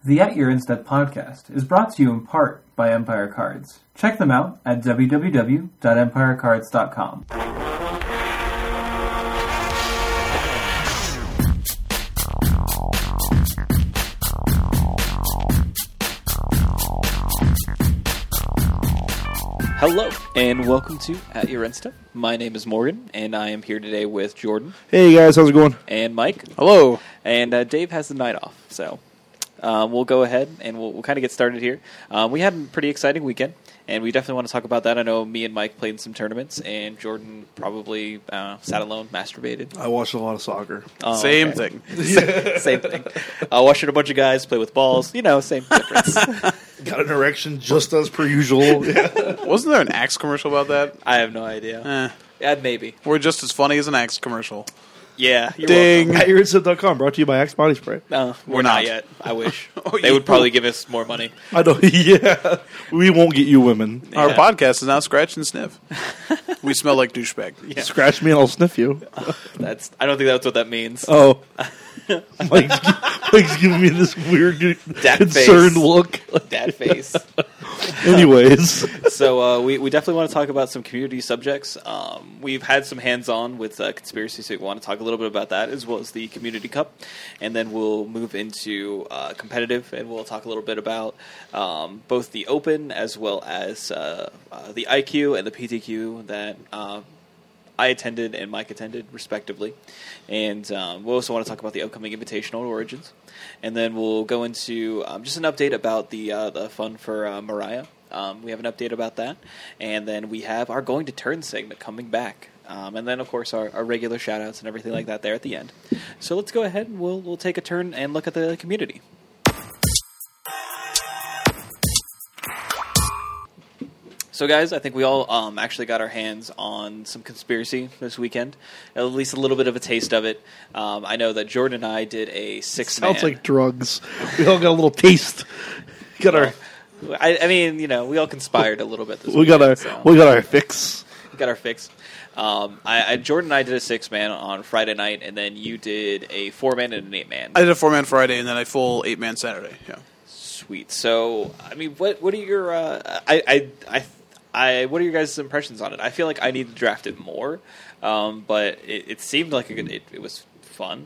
The At Your Instead podcast is brought to you in part by Empire Cards. Check them out at www.empirecards.com. Hello, and welcome to At Your Insta. My name is Morgan, and I am here today with Jordan. Hey guys, how's it going? And Mike. Hello. And Dave has the night off, so we'll go ahead and we'll kind of get started here. We had a pretty exciting weekend, and we definitely want to talk about that. I know me and Mike played in some tournaments, and Jordan probably sat alone, masturbated. I watched a lot of soccer. Oh, Same okay. thing. Same thing. Watching a bunch of guys play with balls, same difference. Got an erection just as per usual. Yeah. Wasn't there an Axe commercial about that? I have no idea. Yeah, maybe. We're just as funny as an Axe commercial. Yeah. You're Ding. At YourInstant.com, brought to you by Axe Body Spray. No, we're not. not yet. I wish. Oh, They would probably give us more money. I know, yeah. We won't get you women. Our Yeah. podcast is now Scratch and Sniff. We smell like douchebag. Yeah. Scratch me and I'll sniff you. I don't think that's what that means. Oh. Mike's giving me this weird, Dad concerned face. look. Dad face. Anyways. So we definitely want to talk about some community subjects. We've had some hands-on with conspiracy, so we want to talk a little bit about that, as well as the Community Cup. And then we'll move into competitive, and we'll talk a little bit about both the Open as well as the IQ and the PTQ that I attended and Mike attended, respectively. And we'll also want to talk about the upcoming Invitational Origins. And then we'll go into just an update about the fun for Mariah. We have an update about that. And then we have our Going to Turn segment coming back. And then, of course, our regular shout-outs and everything like that there at the end. So let's go ahead and we'll take a turn and look at the community. So, guys, I think we all actually got our hands on some conspiracy this weekend, at least a little bit of a taste of it. I know that Jordan and I did a six-man. Sounds like drugs. We all got a little taste. Got our. I mean, we all conspired a little bit this We weekend. got our fix. We got our fix. Jordan and I did a 6-man on Friday night, and then you did a 4-man and an 8-man. I did a 4-man Friday and then a full 8-man Saturday. Yeah. Sweet. So, I mean, what are your what are your guys' impressions on it? I feel like I need to draft it more, but it seemed like it was fun.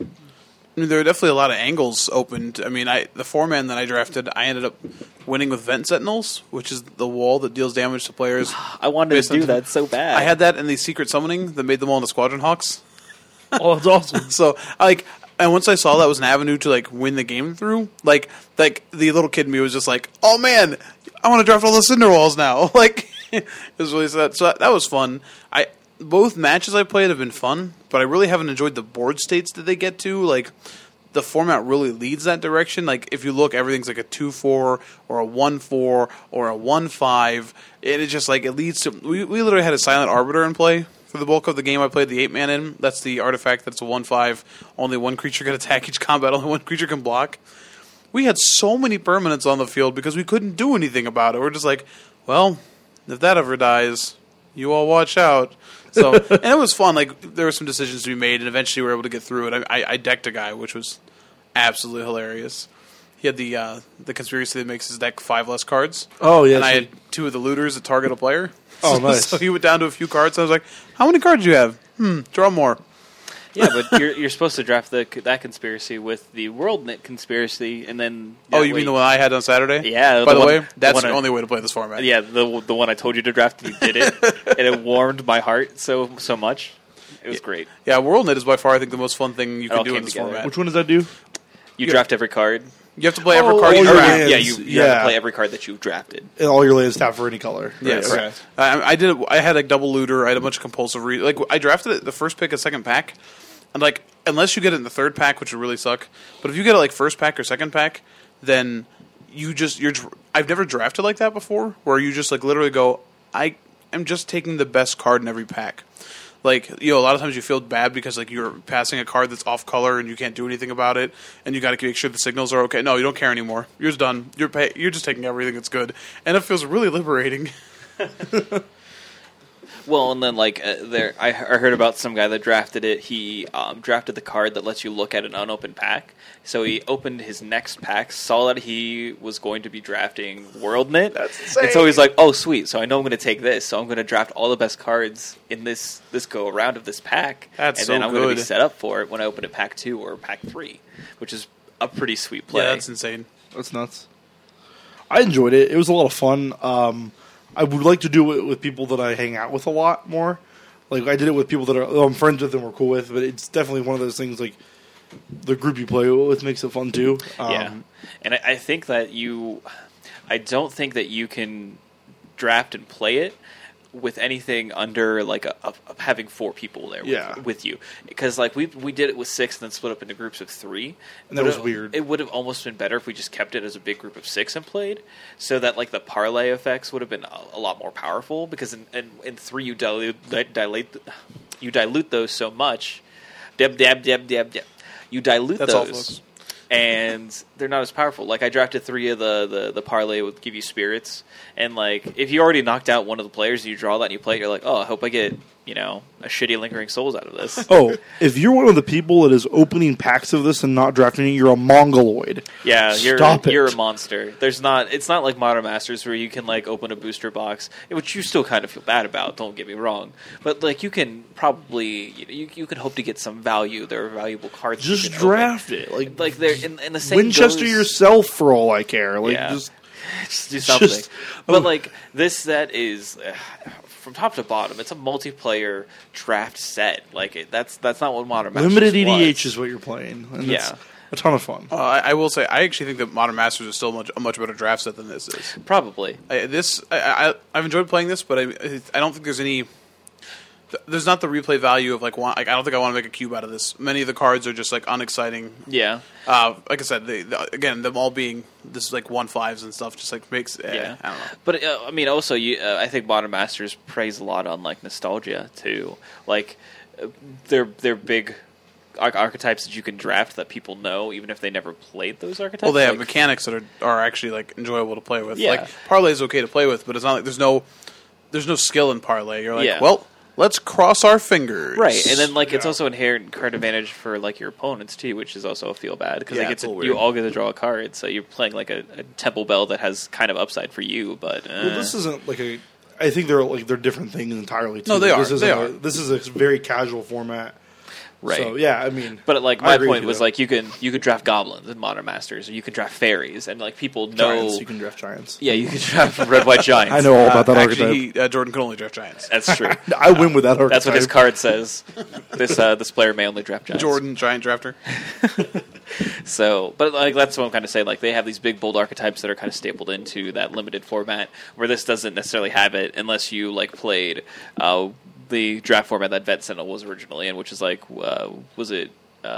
I mean, there were definitely a lot of angles opened. I mean, the 4-man that I drafted, I ended up winning with Vent Sentinels, which is the wall that deals damage to players. I wanted to do that so bad. I had that in the Secret Summoning that made them all into Squadron Hawks. Oh, that's awesome. So, and once I saw that was an avenue to, win the game through, like the little kid in me was just like, oh, man, I want to draft all the Cinder Walls now. It was really sad. So that was fun. Both matches I played have been fun, but I really haven't enjoyed the board states that they get to. The format really leads that direction. If you look, everything's like a 2-4 or a 1-4 or a 1-5. And it's just it leads to... We literally had a Silent Arbiter in play for the bulk of the game I played the 8-man in. That's the artifact that's a 1-5. Only one creature can attack each combat. Only one creature can block. We had so many permanents on the field because we couldn't do anything about it. We're just well, if that ever dies, you all watch out. So, and it was fun. There were some decisions to be made, and eventually we were able to get through it. I decked a guy, which was absolutely hilarious. He had the conspiracy that makes his deck 5 less cards. Oh, yeah. And I had 2 of the looters that target a player. Oh, nice. So he went down to a few cards, and I was like, how many cards do you have? Draw more. Yeah, but you're supposed to draft that conspiracy with the WorldNet conspiracy, and then... You mean the one I had on Saturday? Yeah. By the way, that's the only way to play this format. Yeah, the one I told you to draft, you did it, and it warmed my heart so much. It was great. Yeah, WorldNet is by far, I think, the most fun thing you can do in this together. format. Which one does that do? You draft every card. You have to play every card you your draft. lands. Yeah, you have to play every card that you've drafted. And all your lands tap for any color. Yes. Right. Okay. I had double looter. I had a bunch of compulsive. I drafted it the first pick, a second pack, and unless you get it in the third pack, which would really suck. But if you get it first pack or second pack, then I've never drafted like that before, where you just literally go, I am just taking the best card in every pack. A lot of times you feel bad because you're passing a card that's off color and you can't do anything about it, and you got to make sure the signals are okay. No, you don't care anymore. You're just done. You're just taking everything that's good, and it feels really liberating. Well, and then like I heard about some guy that drafted it. He drafted the card that lets you look at an unopened pack. So he opened his next pack, saw that he was going to be drafting WorldKnit. That's insane. And so he's like, "Oh, sweet! So I know I'm going to take this. So I'm going to draft all the best cards in this go around of this pack, That's and so then I'm going to good. be set up for it when I open it pack 2 or pack 3, which is a pretty sweet play. Yeah, that's insane. That's nuts. I enjoyed it. It was a lot of fun. I would like to do it with people that I hang out with a lot more. Like, I did it with people that I'm friends with and we're cool with, but it's definitely one of those things, like, the group you play with makes it fun, too. Yeah, and I think that I don't think that you can draft and play it with anything under like a having 4 people there with you, because like we did it with 6 and then split up into groups of 3, And that was weird. It would have almost been better if we just kept it as a big group of 6 and played, so that like the parlay effects would have been a lot more powerful, because in 3 you dilute those so much. You dilute That's all, those, folks. and they're not as powerful. Like, I drafted 3 of the parlay would give you spirits, and like if you already knocked out one of the players and you draw that and you play it, you're like, oh, I hope I get a shitty Lingering Souls out of this. Oh, if you're one of the people that is opening packs of this and not drafting it, you're a mongoloid. Yeah, Stop it. you're a monster. It's not like Modern Masters where you can like open a booster box, which you still kind of feel bad about, don't get me wrong. But like you can probably you can hope to get some value. There are valuable cards. Just you can open. draft it. Like They're in the same Winchester goes- yourself for all I care. Like, Yeah. just do something. Just- But like this set is from top to bottom. It's a multiplayer draft set. Like that's not what Modern Masters limited EDH was. is what you're playing. And Yeah. it's a ton of fun. I will say, I actually think that Modern Masters is still a much better draft set than this is. Probably. I've enjoyed playing this, but I don't think there's any. There's not the replay value of like I don't think I want to make a cube out of this. Many of the cards are just like unexciting. Yeah. Like I said, again, them all being this like 1/5s and stuff just like makes. Yeah. I don't know. But I mean, also, I think Modern Masters preys a lot on like nostalgia too. Like they're big archetypes that you can draft that people know, even if they never played those archetypes. Well, they have Like, mechanics that are actually like enjoyable to play with. Yeah. Like parlay is okay to play with, but it's not like there's no skill in parlay. You're like, Yeah. well, let's cross our fingers. Right, and then like it's also inherent card advantage for like your opponents too, which is also a feel bad because Yeah, it's a little you weird. all get to draw a card, so you're playing like a Temple Bell that has kind of upside for you, but Well, this isn't like a. I think they're different things entirely. Too. No, they are. This They isn't are. This is a very casual format. right. So yeah, I mean, But like I my agree with point you, was though. like you could draft goblins in Modern Masters, or you could draft fairies, and like people know. Giants. You can draft giants. Yeah, you could draft red white giants. I know all about that archetype. Actually, Jordan can only draft giants. That's true. I win with that archetype. That's what his card says. This player may only draft giants. Jordan, giant drafter. So, but like that's what I'm kind of saying. Like they have these big bold archetypes that are kind of stapled into that limited format, where this doesn't necessarily have it unless you like played the draft format that Vet Sentinel was originally in, which is like was it?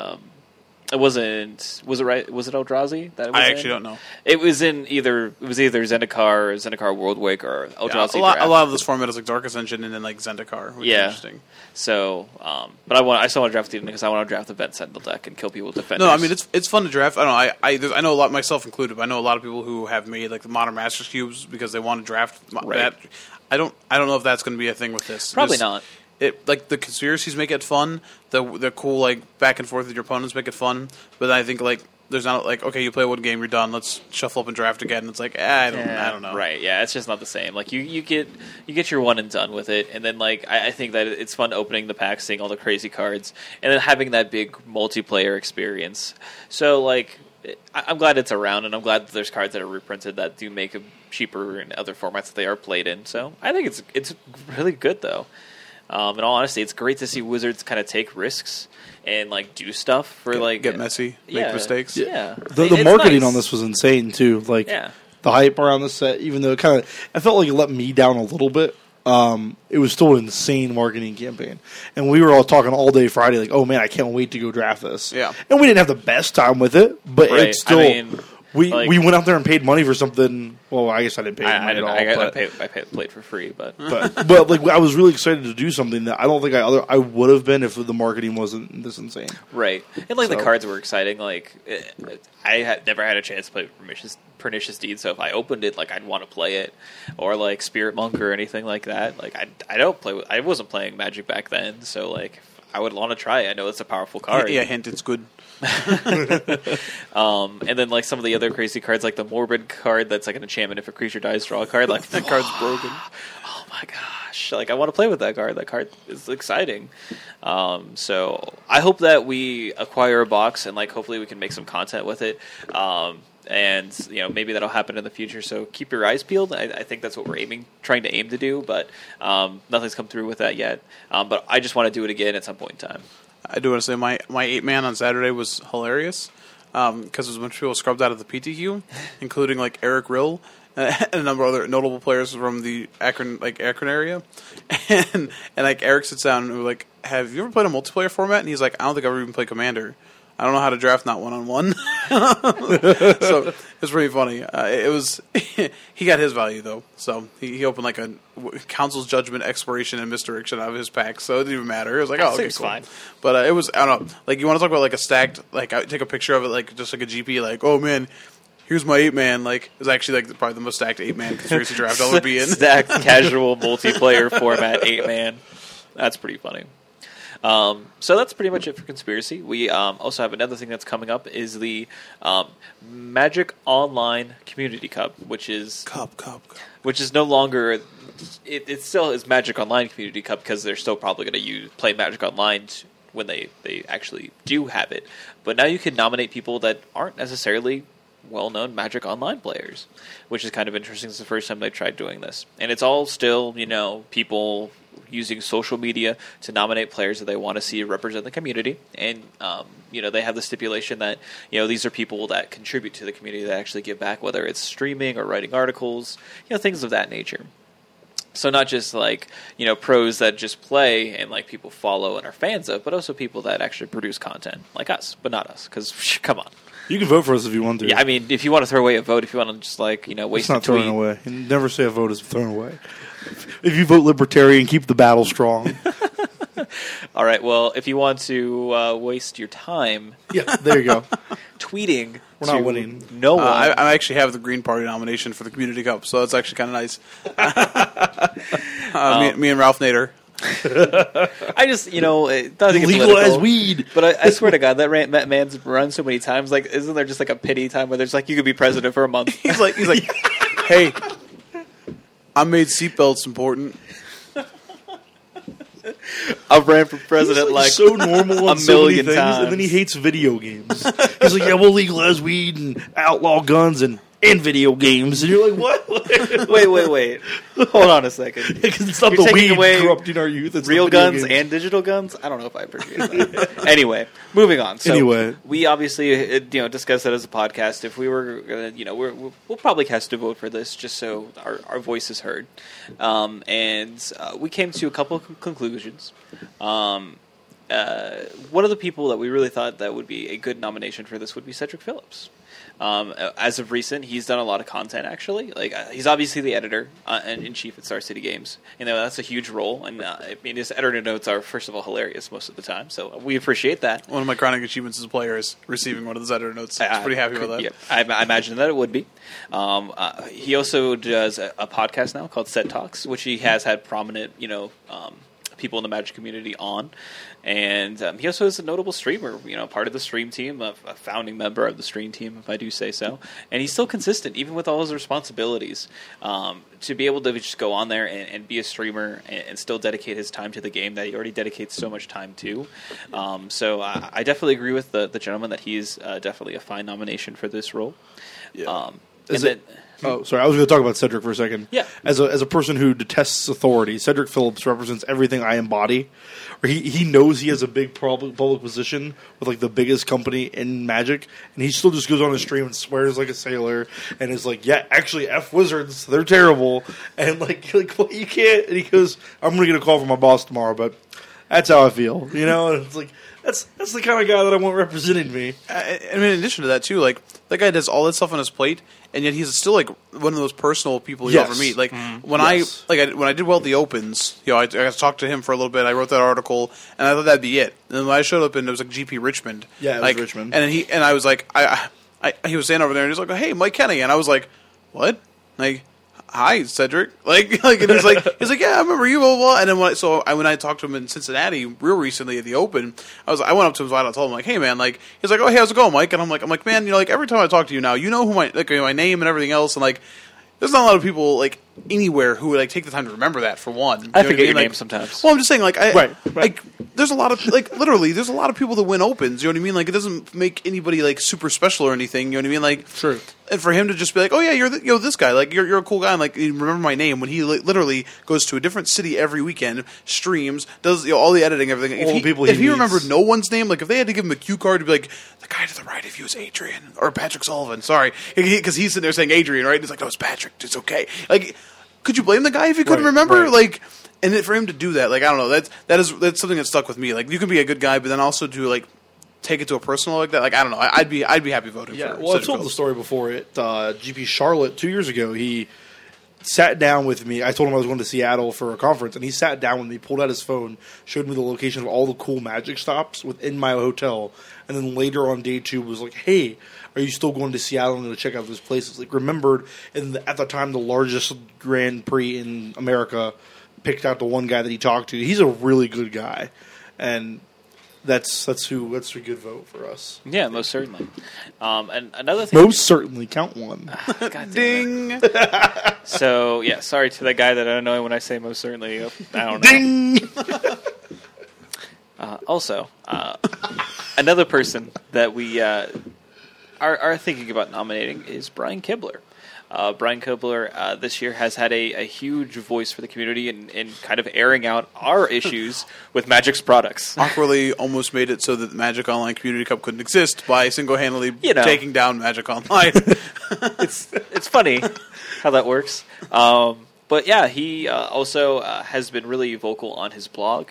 It wasn't. Was it right? Was it Eldrazi? That it was I in? actually don't know. It was in either. It was either Zendikar or Zendikar Worldwake or Eldrazi. a lot Draft. of this format is like Dark Ascension and then like Zendikar, which is Yeah. interesting. So, but I still want to draft it because I want to draft the Vet Sentinel deck and kill people with defenders. No, I mean it's fun to draft. I don't know. I know a lot, myself included. But I know a lot of people who have made like the Modern Masters cubes because they want to draft Right. that. I don't know if that's going to be a thing with this. Probably Just- not. It like the conspiracies make it fun. The cool like back and forth with your opponents make it fun. But I think like there's not like okay, you play one game, you're done. Let's shuffle up and draft again. It's like I don't know. Right? Yeah, it's just not the same. Like you get your one and done with it, and then like I think that it's fun opening the pack, seeing all the crazy cards, and then having that big multiplayer experience. So like I'm glad it's around, and I'm glad that there's cards that are reprinted that do make it cheaper in other formats that they are played in. So I think it's really good though. In all honesty, it's great to see Wizards kind of take risks and like do stuff for like Get messy, yeah, make mistakes. Yeah, The It's marketing nice. on this was insane too. Like Yeah. the hype around the set, even though I felt like it let me down a little bit. It was still an insane marketing campaign, and we were all talking all day Friday, like, "Oh man, I can't wait to go draft this." Yeah. and we didn't have the best time with it, but Right. it still I mean, We Like, we went out there and paid money for something. Well, I guess I didn't pay I money didn't. at all. I played for free, but But like I was really excited to do something that I don't think I would have been if the marketing wasn't this insane. right. And like the So- cards were exciting. Like I had never had a chance to play Pernicious Deed, so if I opened it, like I'd want to play it, or like Spirit Monk or anything like that. Like I wasn't playing Magic back then, so like I would want to try it. I know it's a powerful card. Yeah, hint, it's good. And then like some of the other crazy cards, like the Morbid card, that's like an enchantment. If a creature dies, draw a card. Like That card's broken. oh my gosh! Like I want to play with that card. That card is exciting. So I hope that we acquire a box and like hopefully we can make some content with it. And you know maybe that'll happen in the future. So keep your eyes peeled. I think that's what we're trying to aim to do. But nothing's come through with that yet. But I just want to do it again at some point in time. I do want to say my 8-man on Saturday was hilarious because there was a bunch of people scrubbed out of the PTQ, including like Eric Rill and a number of other notable players from the Akron area. And like Eric sits down and we're like, "Have you ever played a multiplayer format?" And he's like, "I don't think I've ever even played Commander. I don't know how to draft not 1-on-1." So it was pretty funny. It was he got his value though. So he opened like a Council's Judgment, Exploration, and Misdirection out of his pack. So it didn't even matter. It was like, oh, okay, Seems cool. fine. But it was, I don't know. Like you want to talk about like a stacked, like I take a picture of it, like just like a GP, like, oh man, here's my 8-man. Like it's actually like probably the most stacked 8-man conspiracy draft I'll ever be in. Stacked casual multiplayer format 8-man. That's pretty funny. So that's pretty much it for Conspiracy. We also have another thing that's coming up is the Magic Online Community Cup, which is which is no longer it still is Magic Online Community Cup because they're still probably going to play Magic Online when they actually do have it. But now you can nominate people that aren't necessarily well-known Magic Online players, which is kind of interesting. It's the first time they've tried doing this, and it's all still people using social media to nominate players that they want to see represent the community. And, they have the stipulation that, these are people that contribute to the community that actually give back, whether it's streaming or writing articles, things of that nature. So not just pros that just play and people follow and are fans of, but also people that actually produce content like us, but not us. Because come on. You can vote for us if you want to. Yeah, I mean, if you want to throw away a vote, if you want to just waste it's not a tweet. thrown away. You never say a vote is thrown away. If you vote Libertarian, keep the battle strong. All right. Well, if you want to waste your time, Yeah, there you go. tweeting, We're not to winning. No one. I actually have the Green Party nomination for the Community Cup, so that's actually kind of nice. Me and Ralph Nader. I just it doesn't get Legalize political, weed. But I swear to God, that man's run so many times. Like, isn't there just a pity time where there's you could be president for a month? He's like, hey, I made seatbelts important. I've ran for president so normal on a so many million things, times. and then he hates video games. He's like, yeah, we'll legalize weed and outlaw guns and video games. And you're like, what? Wait. Hold on a second. Because it's not You're the taking weed away corrupting our youth. It's Real the video guns games. and digital guns? I don't know if I appreciate that. Anyway, moving on. So Anyway. we obviously discussed it as a podcast. If we were going to, we'll probably cast a vote for this just so our voice is heard. And we came to a couple of conclusions. One of the people that we really thought that would be a good nomination for this would be Cedric Phillips. As of recent, he's done a lot of content, actually. He's obviously the editor in chief at Star City Games. That's a huge role. And his editor notes are, first of all, hilarious most of the time. So we appreciate that. One of my crowning achievements as a player is receiving one of those editor notes. I was pretty happy with that. Yeah, I imagine that it would be. He also does a podcast now called Set Talks, which he has had prominent, people in the Magic community on. And he also is a notable streamer, part of the stream team, a founding member of the stream team, if I do say so. And he's still consistent, even with all his responsibilities. To be able to just go on there and be a streamer and still dedicate his time to the game that he already dedicates so much time to. So I definitely agree with the gentleman that he's definitely a fine nomination for this role. Yeah. Oh, sorry. I was going to talk about Cedric for a second. Yeah. As a person who detests authority, Cedric Phillips represents everything I embody. He knows he has a big public position with the biggest company in Magic, and he still just goes on his stream and swears like a sailor, and is like, "Yeah, actually, F Wizards, they're terrible," and like what, you can't. And he goes, "I'm going to get a call from my boss tomorrow, but That's how I feel. You know, and it's like that's the kind of guy that I want representing me. I mean, in addition to that, too, like, that guy does all that stuff on his plate, and yet he's still, like, one of those personal people you ever meet. Like, when Yes. when I did well at the Opens, you know, I got to talk to him for a little bit, I wrote that article, and I thought that'd be it. And then when I showed up, and it was, like, GP Richmond. Yeah, it was like, Richmond. And then I was like, he was standing over there, and he's like, hey, Mike Kenny. And I was like, what? Like, hi, Cedric. Like, and he's like, yeah, I remember you, blah, blah, blah. And then when I talked to him in Cincinnati real recently at the Open, I went up to him and I told him, like, hey, man, like, he's like, oh, hey, how's it going, Mike? And I'm like, man, you know, like, every time I talk to you now, you know who my name and everything else, and, like, there's not a lot of people, like, anywhere who would, like, take the time to remember that, for one. You I know forget what your mean? name sometimes. Well, I'm just saying, like, Right. like, there's a lot of, like, literally, there's a lot of people that win Opens, you know what I mean? Like, it doesn't make anybody, like, super special or anything, you know what I mean? Like, Sure. and for him to just be like, oh, yeah, you're this guy, like, you're a cool guy, and, like, you remember my name, when he literally goes to a different city every weekend, streams, does, you know, all the editing, everything. All the people if he he meets. remembered no one's name, like, if they had to give him a cue card to be like, the guy to the right of you is Adrian, or Patrick Sullivan, sorry, because he's sitting there saying Adrian, right? And he's like, no, it's Patrick, it's okay. Like, could you blame the guy if he couldn't Right, remember? right. Like, and then for him to do that, like, I don't know, that's something that stuck with me. Like, you can be a good guy, but then also to, like, take it to a personal like that. Like, I don't know, I'd be happy voting Yeah, for. well, I've Cedric told the Phillips. story before at GP Charlotte 2 years ago. He sat down with me. I told him I was going to Seattle for a conference, and he sat down with me, pulled out his phone, showed me the location of all the cool Magic stops within my hotel, and then later on day 2 was like, hey, are you still going to Seattle? I'm going to check out those places. Like, remembered, at the time, the largest Grand Prix in America, picked out the one guy that he talked to. He's a really good guy, and that's a good vote for us. Yeah, most certainly. And another thing. Most certainly, count one. God damn it. Ding. So, yeah, sorry to that guy that I don't know when I say most certainly. I don't know. Ding! Also, another person that we are thinking about nominating is Brian Kibler. Brian Kibler this year has had a huge voice for the community in kind of airing out our issues with Magic's products. Awkwardly almost made it so that the Magic Online Community Cup couldn't exist by single-handedly taking down Magic Online. It's funny how that works. But yeah, he also has been really vocal on his blog.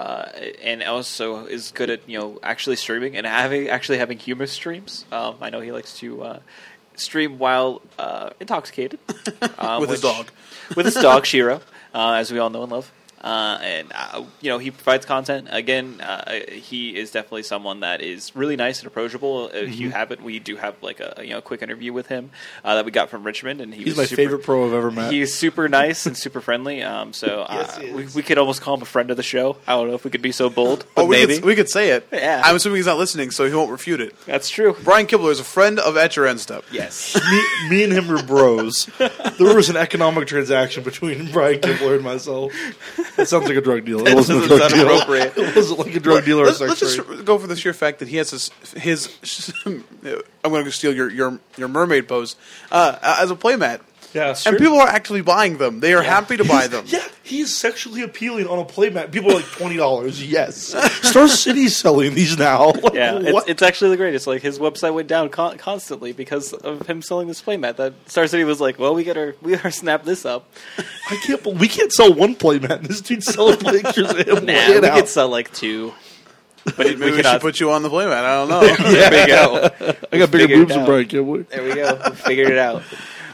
And also is good at actually streaming and actually having humor streams. I know he likes to stream while intoxicated With his dog. with his dog Shiro, as we all know and love. And he provides content. Again, he is definitely someone that is really nice and approachable. If you haven't, we do have like a quick interview with him that we got from Richmond, and He's my favorite pro I've ever met. He's super nice and super friendly. Yes, he is. we could almost call him a friend of the show. I don't know if we could be so bold, but we maybe could say it. Yeah. I'm assuming he's not listening, so he won't refute it. that's true. Brian Kibler is a friend of At Your End Step. Yes. me and him were bros. There was an economic transaction between Brian Kibler and myself. That sounds like a drug deal. It wasn't a drug deal. inappropriate. It wasn't like a drug deal or a Let's sex just trade. go for the sheer fact that he has his I'm going to steal your mermaid pose as a playmat. Yeah, And people are actually buying them. They are happy to buy them. Yeah, he's sexually appealing on a playmat. People are like $20. Yes, Star City's selling these now. Like, Yeah, what? it's actually the greatest. Like his website went down constantly because of him selling this playmat. That Star City was like, well, we gotta snap this up. I can't. We can't sell one playmat. This dude's selling pictures of him. Nah, laying we out. could sell like 2. But Maybe we should cannot. put you on the playmat. I don't know. There we go. I got bigger figured it boobs than out. Brian Kibler. There we go. We figured it out.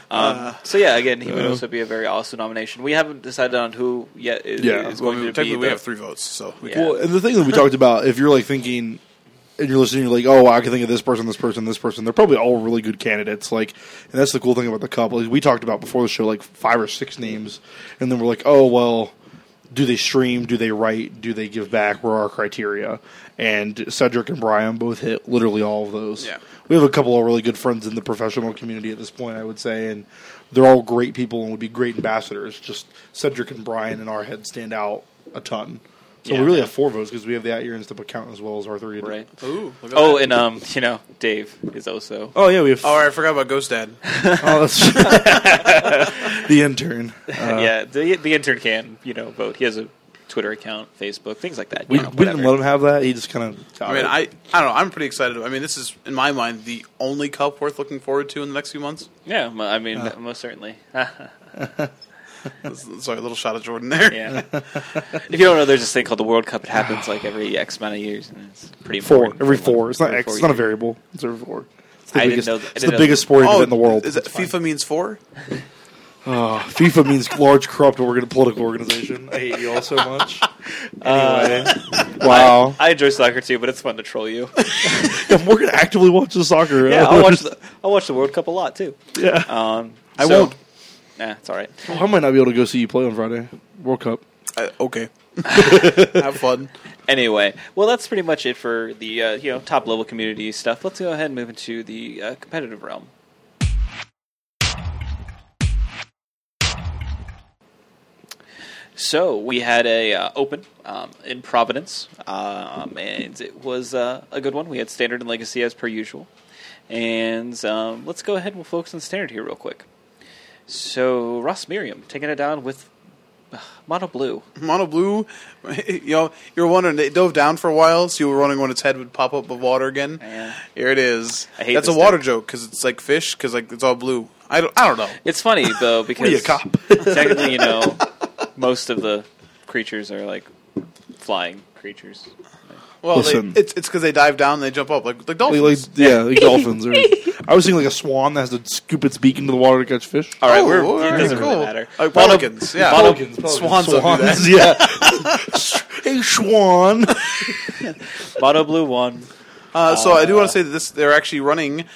So yeah, again, he would also be a very awesome nomination. We haven't decided on who yet is Yeah. going Well, to be. technically, we the- have 3 votes, so we Yeah. can. Well, and the thing that we talked about, if you're like thinking and you're listening, you're like, oh, I can think of this person, this person, this person. They're probably all really good candidates. Like, and that's the cool thing about the cup. Like, we talked about before the show, like 5 or 6 names, and then we're like, oh, well, do they stream? Do they write? Do they give back? Where are our criteria? And Cedric and Brian both hit literally all of those. Yeah. We have a couple of really good friends in the professional community at this point, I would say, and they're all great people and would be great ambassadors. Just Cedric and Brian in our head stand out a ton. So Yeah. we really have 4 votes because we have the At Your End Step account as well as our 3. right. Ooh, look at Oh, that. and Dave is also. Oh yeah, we have. Oh, I forgot about Ghost Dad. Oh, that's the intern. Yeah, the intern can vote. He has a Twitter account, Facebook, things like that. We you know, didn't whatever. let him have that. He just kind of. I mean, I don't know. I'm pretty excited. I mean, this is, in my mind, the only cup worth looking forward to in the next few months. Yeah, I mean, most certainly. Sorry, a little shot of Jordan there. Yeah. If you don't know, there's this thing called the World Cup. It happens like every X amount of years, and it's pretty important. Every 4. It's not Every X. 4 It's not a years. variable. It's every 4. It's the I didn't biggest, know that- I it's didn't the know biggest sporting event in the world. Is it FIFA means 4? FIFA means large, corrupt political organization. I hate you all so much. Anyway. Wow. I enjoy soccer too, but it's fun to troll you. Morgan actively watches soccer. Yeah, I'll watch the World Cup a lot too. Yeah. I won't. Nah, it's all right. Well, I might not be able to go see you play on Friday. World Cup. Okay. Have fun. Anyway, well, that's pretty much it for the top level community stuff. Let's go ahead and move into the competitive realm. So we had a open in Providence, and it was a good one. We had Standard and Legacy as per usual, and let's go ahead and we'll focus on Standard here real quick. So Ross Miriam taking it down with Mono Blue. Mono Blue, you were wondering, it dove down for a while, so you were wondering when its head would pop up above water again. Yeah. Here it is. I hate That's this a water deck. joke, because it's like fish, because like, it's all blue. I don't know. It's funny though because What are you, a cop? technically, most of the creatures are like flying creatures. Well, Listen. it's because they dive down and they jump up, like dolphins. Like dolphins. Or, I was thinking like a swan that has to scoop its beak into the water to catch fish. All right, Oh, it doesn't cool. really matter. Like pelicans, yeah. Pelicans. Swans don't do that. Yeah. Hey, swan. Mono Blue won. So I do want to say that they're actually running.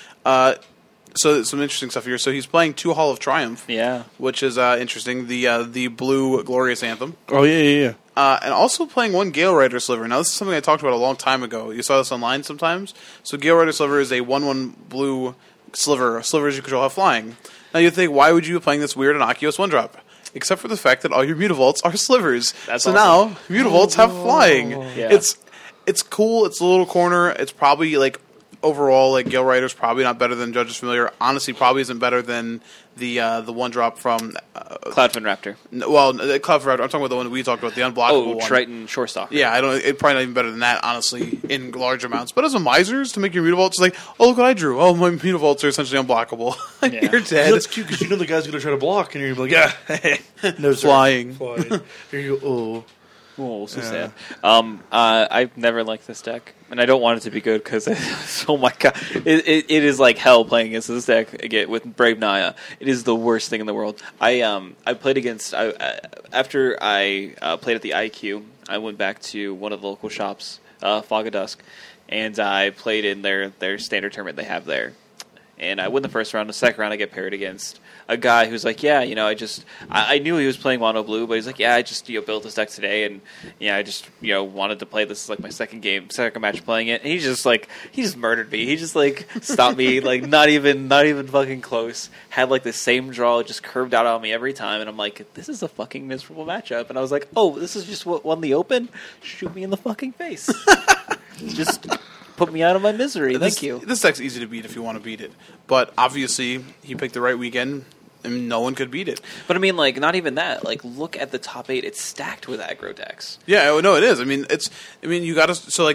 So some interesting stuff here. So he's playing 2 Hall of Triumph, Yeah. which is interesting. The blue Glorious Anthem, Oh, yeah. and also playing 1 Gale Rider Sliver. Now this is something I talked about a long time ago. You saw this online sometimes. So Gale Rider Sliver is a 1/1 blue sliver. Slivers you control have flying. Now you think, why would you be playing this weird innocuous 1-drop? Except for the fact that all your Mutavaults are slivers. That's so awesome. now Mutavaults have flying. Yeah. It's cool. It's a little corner. It's probably like overall like Gale Rider's probably not better than Judge's Familiar. Honestly, probably isn't better than the 1-drop from Cloudfin Raptor. Cloud Forever. I'm talking about the one we talked about, the unblockable one. Triton Shorestalker. Yeah, I don't. It's probably not even better than that, honestly, in large amounts. But as a misers to make your Mutavaults, it's like, oh look what I drew. Oh, my Mutavaults are essentially unblockable. Yeah. You're dead. That's cute because you know the guy's going to try to block, and you're going to be like, yeah. No, sir. Flying. Here you go. Oh. Oh, so Yeah. sad. I've never liked this deck, and I don't want it to be good because, oh my god, it is like hell playing against this deck again with Brave Naya. It is the worst thing in the world. I played against after I played at the IQ. I went back to one of the local shops, Fog of Dusk, and I played in their standard tournament they have there. And I win the first round. The second round, I get paired against a guy who's like, yeah, I knew he was playing Mono Blue, but he's like, yeah, I just built this deck today, and I just wanted to play this. Is like my second match playing it. And he just murdered me. He just stopped me, not even fucking close. Had the same draw, just curved out on me every time, and I'm like, this is a fucking miserable matchup. And I was like, oh, this is just what won the open. Shoot me in the fucking face. Just put me out of my misery. Thank you. This deck's easy to beat if you want to beat it. But obviously, he picked the right weekend, and no one could beat it. But I mean, not even that. Look at the top 8. It's stacked with aggro decks. Yeah, no, it is. I mean, you got to. So,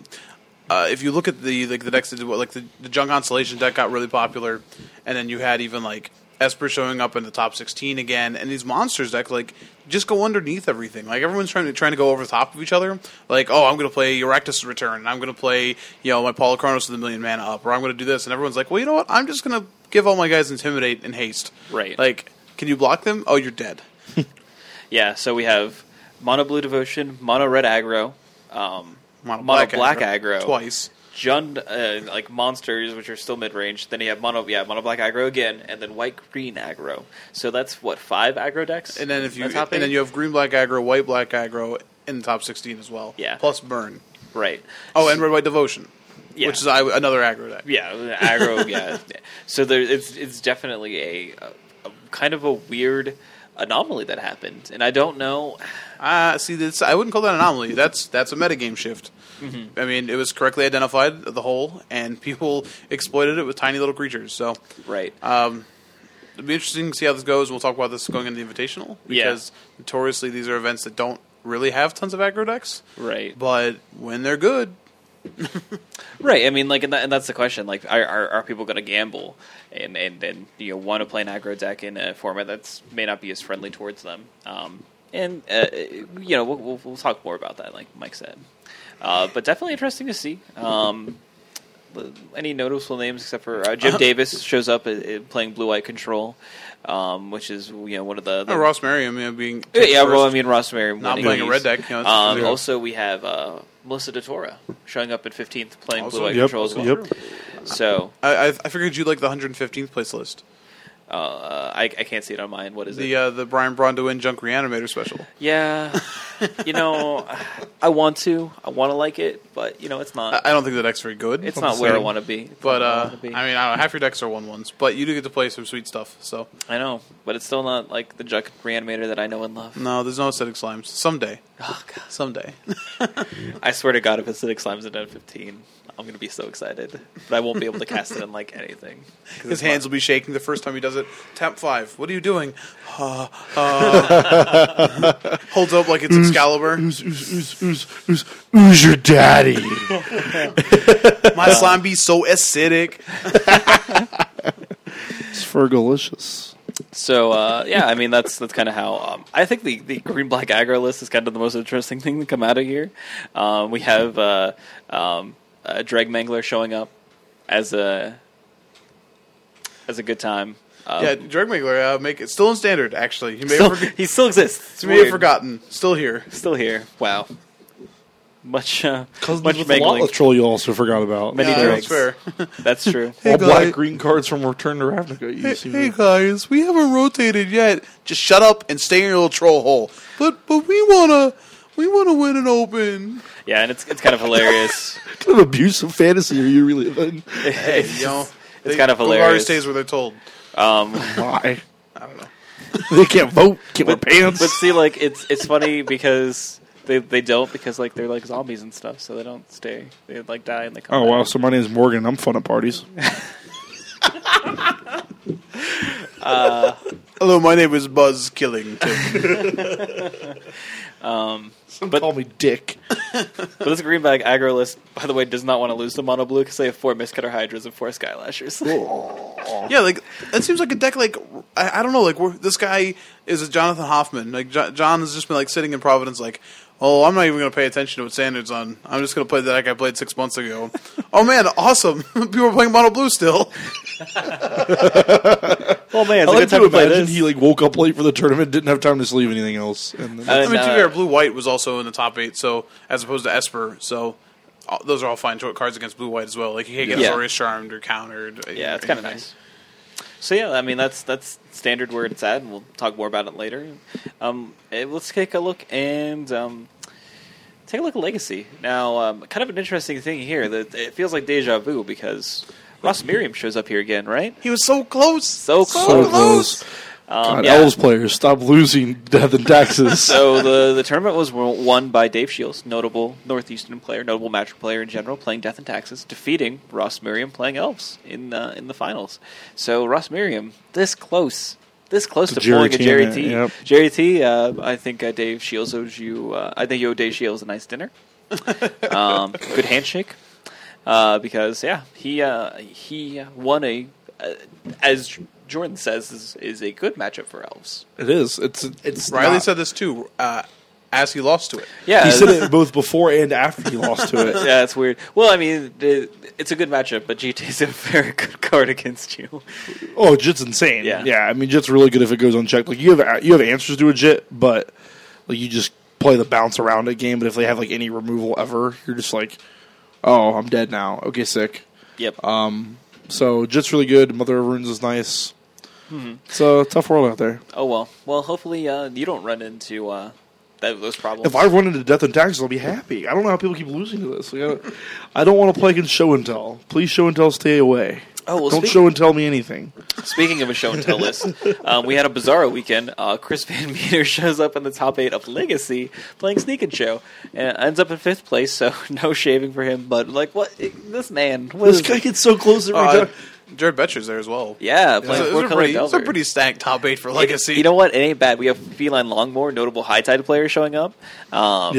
if you look at the decks that did the Junk Constellation deck got really popular, and then you had even Esper showing up in the top 16 again, and these monsters deck just go underneath everything. Everyone's trying to go over the top of each other. Oh, I'm going to play Euraktus Return, and I'm going to play my Polychronos with 1,000,000 mana up, or I'm going to do this, and everyone's like, well, you know what? I'm just going to give all my guys Intimidate and Haste. Right. Can you block them? Oh, you're dead. Yeah. So we have Mono Blue Devotion, Mono Red Aggro, Mono Black Aggro twice. Jund monsters, which are still mid range. Then you have Mono Black Aggro again, and then White Green Aggro. So that's what, 5 aggro decks. And then top 8? you have Green Black Aggro, White Black Aggro in the top 16 as well. Yeah. Plus Burn. Right. Oh, and Red White Devotion. Yeah. Which is another aggro deck. Yeah, aggro. Yeah. So it's definitely a kind of a weird anomaly that happened, and I don't know. See, this I wouldn't call that an anomaly. That's a metagame shift. Mm-hmm. I mean, it was correctly identified the whole, and people exploited it with tiny little creatures. So Right. It'll be interesting to see how this goes. We'll talk about this going into the Invitational because notoriously these are events that don't really have tons of aggro decks. Right. But when they're good, Right. I mean, like, and that's the question. Like, are people going to gamble and want to play an aggro deck in a format that's may not be as friendly towards them? We'll talk more about that, like Mike said. But definitely interesting to see. Any noticeable names except for Jim Davis shows up playing blue-white control, which is one of the Ross Merriam being Ross Merriam not winning. playing a red deck. Also, we have Melissa DeTora showing up at 15th playing blue-white control as well. Yep. So I figured you'd like the 115th place list. I can't see it on mine. What is it? The Brian Brondoin Junk Reanimator special. Yeah, I want to like it, but it's not. I don't think the deck's very good. It's not where I want to be. But I mean, half your decks are 1/1s, but you do get to play some sweet stuff. So I know, but it's still not like the Junk Reanimator that I know and love. No, there's no acidic slimes. Someday. Oh God, someday. I swear to God, if acidic slimes in 15, I'm going to be so excited, but I won't be able to cast it in like anything. His hands will be shaking the first time he does it. Tap 5. What are you doing? Holds up like it's Excalibur. Who's your daddy? My slime be so acidic. It's Fergalicious. So I mean that's kind of how I think the green black aggro list is kind of the most interesting thing to come out of here. We have Dreg Mangler showing up as a good time. Dreg Mangler make it still in standard. Actually, he still exists. He may have forgotten. Still here. Wow. Much Cousins much with mangling. the Lawless Troll you also forgot about. Many that's dregs. fair. That's true. All black green cards from Return to Ravnica. Hey guys, we haven't rotated yet. Just shut up and stay in your little troll hole. But we wanna win an open. Yeah, and it's kind of hilarious. What kind of abusive fantasy are you really living? Hey, it's kind of hilarious. Always stays where they're told. Why? I don't know. They can't vote, can't wear pants. But see, like it's funny because they don't because like they're like zombies and stuff, so they don't stay. They like die and they come. Oh back. wow! So my name's Morgan. I'm fun at parties. Hello, my name is Buzz Killington. But call me Dick. But this green bag aggro list, by the way, does not want to lose to mono blue because they have 4 Mistcutter Hydras and 4 Skylashers. Yeah, like that seems like a deck. Like I don't know. Like this guy is a Jonathan Hoffman. Like John has just been like sitting in Providence, like, oh, I'm not even going to pay attention to what standard's on. I'm just going to play the deck I played 6 months ago. Oh man, awesome! People are playing mono blue still. Well, man, it's I a like good time to to play imagine this. he like woke up late for the tournament, didn't have time to sleeve anything else. And then I mean, to be fair, blue white was also in the top 8, so as opposed to Esper, so those are all fine cards against blue white as well. Like you can't get Azorius Charmed or countered. Yeah, it's kind of nice. So yeah, I mean that's standard where it's at, and we'll talk more about it later. Let's take a look and take a look at Legacy. Now, kind of an interesting thing here that it feels like deja vu because Ross Merriam shows up here again, right? He was so close, so close. God, Elves players, stop losing Death and Taxes. So the tournament was won by Dave Shields, notable Northeastern player, notable Magic player in general, playing Death and Taxes, defeating Ross Merriam playing Elves in the finals. So Ross Merriam, this close to pulling a Jerry T. Yep. Jerry T. I think Dave Shields owes you. I think you owe Dave Shields a nice dinner. Good handshake. Because he won as Jordan says is a good matchup for Elves. It is. It's Riley said this too. As he lost to it. Yeah, he said it both before and after he lost to it. Yeah, it's weird. Well, I mean, it's a good matchup, but GT's a very good card against you. Oh, Jit's insane. Yeah. I mean, Jit's really good if it goes unchecked. Like you have answers to a Jit, but like you just play the bounce around it game. But if they have like any removal ever, you're just like, oh, I'm dead now. Okay, sick. Yep. So Jit's really good. Mother of Runes is nice. Mm-hmm. It's a tough world out there. Oh well. Well, hopefully you don't run into those problems. If I run into Death and Taxes, I'll be happy. I don't know how people keep losing to this. Like, I don't want to play against Show and Tell. Please, Show and Tell, stay away. Oh, well, don't Show and Tell me anything. Speaking of a Show and Tell list, we had a Bizarro weekend. Chris Van Meter shows up in the top 8 of Legacy playing Sneak and Show, and ends up in 5th place. So no shaving for him. But like, what this man? This guy gets so close every time. Jared Betcher's there as well. Yeah, playing it's a pretty stacked top 8 for Legacy. You know what? It ain't bad. We have Feline Longmore, notable High Tide player, showing up. Yeah.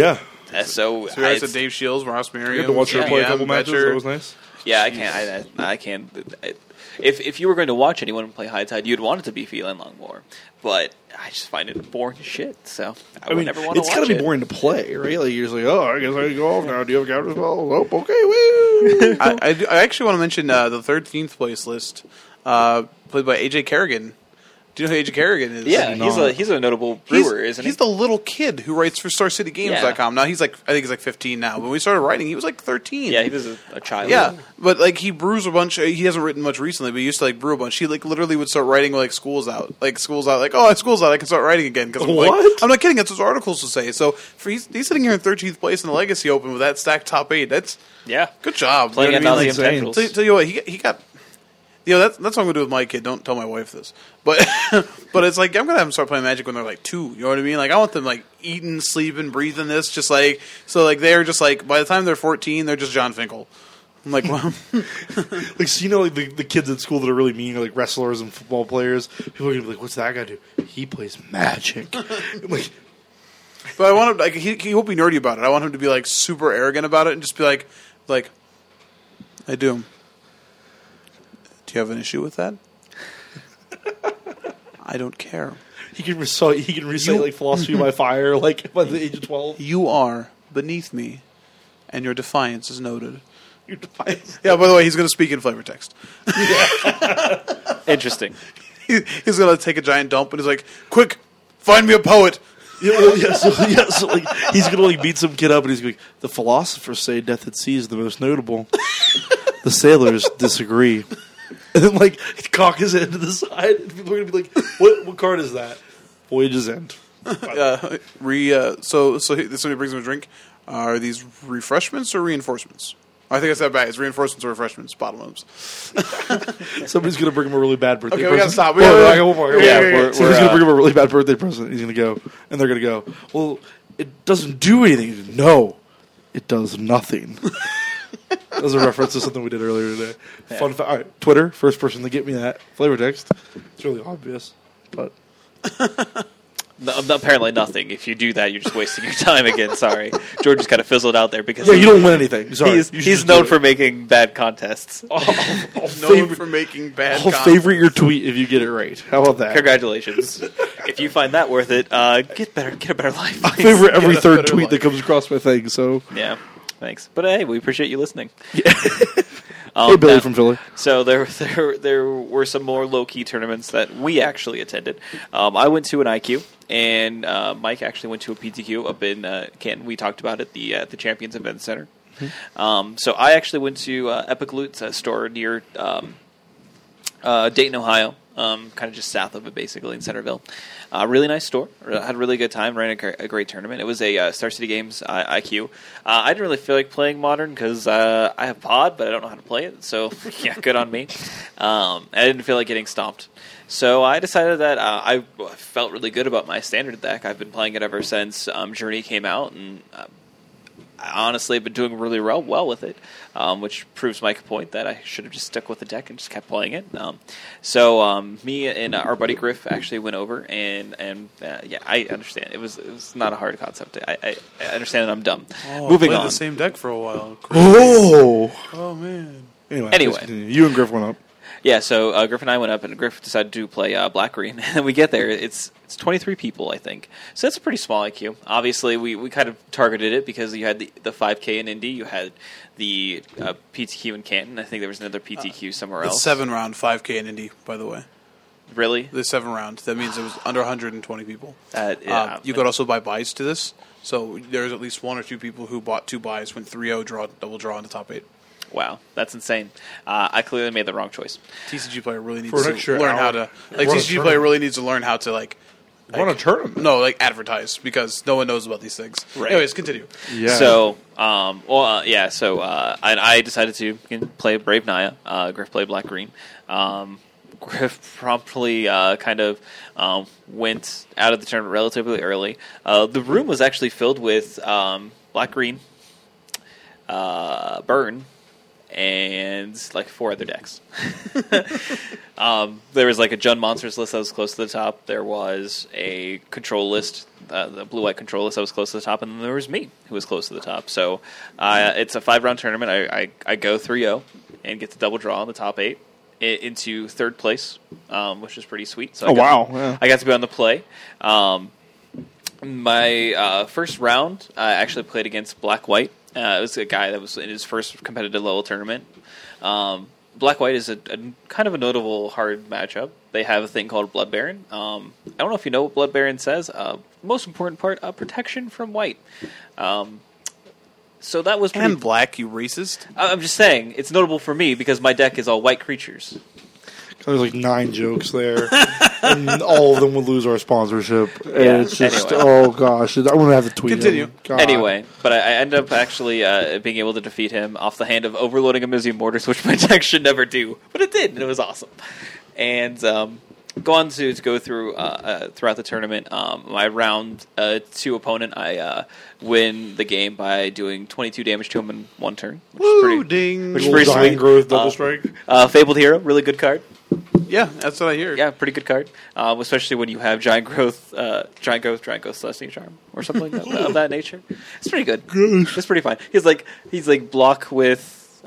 So So I said Dave Shields, Ross I Merriam. got to watch her play a GM, couple matches. Betcher. That was nice. Yeah, I can't. If you were going to watch anyone play High Tide, you'd want it to be Phelan Longmore. But I just find it boring as shit. So I would never want to watch it. It's got to be boring to play, right? Like you're just like, oh, I guess I can go off now. Do you have a counter spell? Oh, okay, woo. I actually want to mention the 13th place list, played by AJ Kerrigan. Do you know who AJ Kerrigan is? Yeah, he's a notable brewer, isn't he? He's the little kid who writes for StarCityGames.com. Now I think he's like 15 now. But when we started writing, he was like 13. Yeah, he was a child. Yeah, but like he brews a bunch. He hasn't written much recently, but he used to like brew a bunch. He like literally would start writing like school's out. Like school's out. Like school's out. I can start writing again. Cause What? I'm not kidding. That's what his articles will say. So he's sitting here in 13th place in the Legacy Open with that stacked top 8. That's good job. Playing at You know what I mean? Nauseam Tendrils. Tell you what, he got. You know, that's what I'm gonna do with my kid. Don't tell my wife this, but but it's like I'm gonna have them start playing Magic when they're like 2. You know what I mean? Like I want them like eating, sleeping, breathing this, just like so. Like they're just like by the time they're 14, they're just John Finkel. I'm like, well, Like, so like the kids at school that are really mean, like wrestlers and football players. People are gonna be like, "What's that guy do? He plays Magic." Like, but I want him. Like he won't be nerdy about it. I want him to be like super arrogant about it and just be like, I do. Do you have an issue with that? I don't care. he can recite like philosophy by fire, like by the age of 12. You are beneath me, and your defiance is noted. Your defiance. Yeah, by the way, he's going to speak in flavor text. Interesting. He's going to take a giant dump, and he's like, quick, find me a poet. So like he's gonna like beat some kid up, and he's like, the philosophers say death at sea is the most notable. The sailors disagree. And then like cock his head to the side, and people are gonna be like, "What card is that?" Voyage's End. So somebody brings him a drink. Are these refreshments or reinforcements? I think I said bad. It's reinforcements or refreshments. Bottom ups. Somebody's gonna bring him a really bad birthday Okay, present. we gotta stop. I got one more. Yeah, Somebody's gonna bring him a really bad birthday present. He's gonna go, and they're gonna go, well, it doesn't do anything. No, it does nothing. That was a reference to something we did earlier today. Yeah. Fun fact. All right, Twitter, first person to get me that flavor text. It's really obvious, but No, apparently nothing. If you do that, you're just wasting your time again. Sorry. George just kind of fizzled out there because yeah, you don't win anything. Sorry, he's known for making bad contests. Known for making bad I'll content. favorite your tweet if you get it right. How about that? Congratulations. If you find that worth it, get a better life. I favorite every Get a third better tweet life. that comes across my thing. So Yeah, thanks. But hey, we appreciate you listening. hey, Billy now- from Philly. So there were some more low key tournaments that we actually attended. I went to an IQ, and Mike actually went to a PTQ up in Canton. We talked about it the Champions Event Center. So I actually went to Epic Loot's store near Dayton, Ohio, kind of just south of it, basically in Centerville. Really nice store. Had a really good time. Ran a great tournament. It was a Star City Games IQ. I didn't really feel like playing Modern because I have Pod, but I don't know how to play it. So yeah, good on me. I didn't feel like getting stomped. So I decided that I felt really good about my standard deck. I've been playing it ever since Journey came out, and I honestly have been doing really well with it, which proves my point that I should have just stuck with the deck and just kept playing it. So me and our buddy Griff actually went over, and yeah, I understand. It was not a hard concept. I understand that I'm dumb. Moving played on. the same deck for a while. Oh Man. Anyway, continue. You and Griff went up. Yeah, so Griff and I went up, and Griff decided to play Black Green. And then we get there, it's 23 people, I think. So that's a pretty small IQ. Obviously, we kind of targeted it because you had the 5K in Indy, you had the PTQ in Canton. I think there was another PTQ somewhere It's else. 7-round 5K in Indy, by the way. Really? The 7-round. That means it was under 120 people. Yeah. You could also buy buys to this. So there's at least one or two people who bought 2 buys, went 3-0, double draw in the top 8. Wow, that's insane. I clearly made the wrong choice. TCG player really needs For an to extra learn how hour. to Run a TCG player tournament. really needs to learn how to Run a tournament. no advertise because no one knows about these things. Right. Anyways, continue. Yeah. So, I decided to play Brave Naya. Griff played Black Green. Griff promptly went out of the tournament relatively early. The room was actually filled with Black Green, Burn, and like 4 other decks. There was like a Jund Monsters list that was close to the top. There was a control list, the blue-white control list that was close to the top, and then there was me, who was close to the top. So it's a 5-round tournament. I go 3-0 and get to double draw in the top 8 into 3rd place, which is pretty sweet. So I got to be on the play. My first round, I actually played against Black-White. It was a guy that was in his first competitive level tournament. Black-White is a kind of a notable hard matchup. They have a thing called Blood Baron. I don't know if you know what Blood Baron says. Most important part, protection from white. So that was pretty... And black, you racist. I'm just saying, it's notable for me because my deck is all white creatures. There's like 9 jokes there, and all of them would lose our sponsorship. And Yeah, it's just, anyway. oh gosh, I'm going to have to tweet Continue. him. God. Anyway, but I ended up actually being able to defeat him off the hand of overloading Amizium Mortars, which my deck should never do. But it did, and it was awesome. And go on to go through throughout the tournament. My round 2 opponent, I win the game by doing 22 damage to him in 1 turn. Which is Woo, pretty, ding. which is Little pretty Giant sweet. Growth Double Strike. Fabled Hero, really good card. Yeah, that's what I hear. Yeah, pretty good card. Especially when you have Giant Growth, Celestine Charm, or something of that nature. It's pretty good. It's pretty fine. He's like block with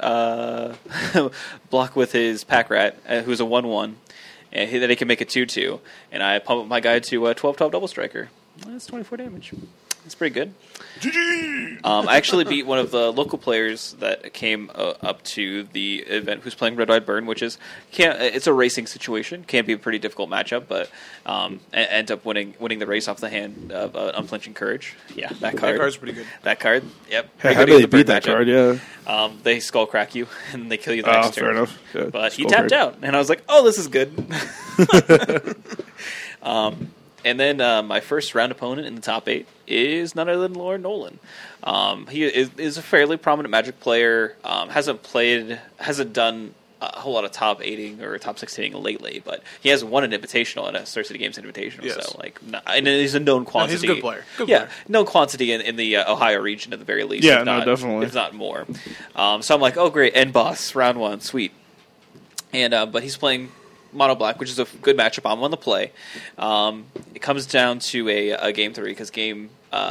his Pack Rat, who's a 1/1, and then he can make a 2/2. And I pump up my guy to 12/12 Double Striker. That's 24 damage. It's pretty good. I actually beat one of the local players that came up to the event who's playing Red White Burn, which is it's a racing situation. Can be a pretty difficult matchup, but end up winning the race off the hand of Unflinching Courage. Yeah, that card. That card's pretty good. That card, yep. Hey, Pretty how good do they against the beat Burn that matchup. card? Yeah. They skull crack you and they kill you the next turn. Fair enough. Yeah, But he skull tapped crack. out, and I was like, "Oh, this is good." And then my first round opponent in the top 8 is none other than Lord Nolan. He is a fairly prominent Magic player. Hasn't done a whole lot of top 8ing or top 16ing lately, but he has won an invitational at a Star City Games Invitational. Yes. So and he's a known quantity. he's a good player. Good yeah, player. known quantity in the Ohio region at the very least. Yeah, if no, not, definitely. if not more. So I'm like, oh great, end boss round 1, sweet. And but he's playing Mono Black, which is a good matchup. I'm on the play. It comes down to a game 3 because game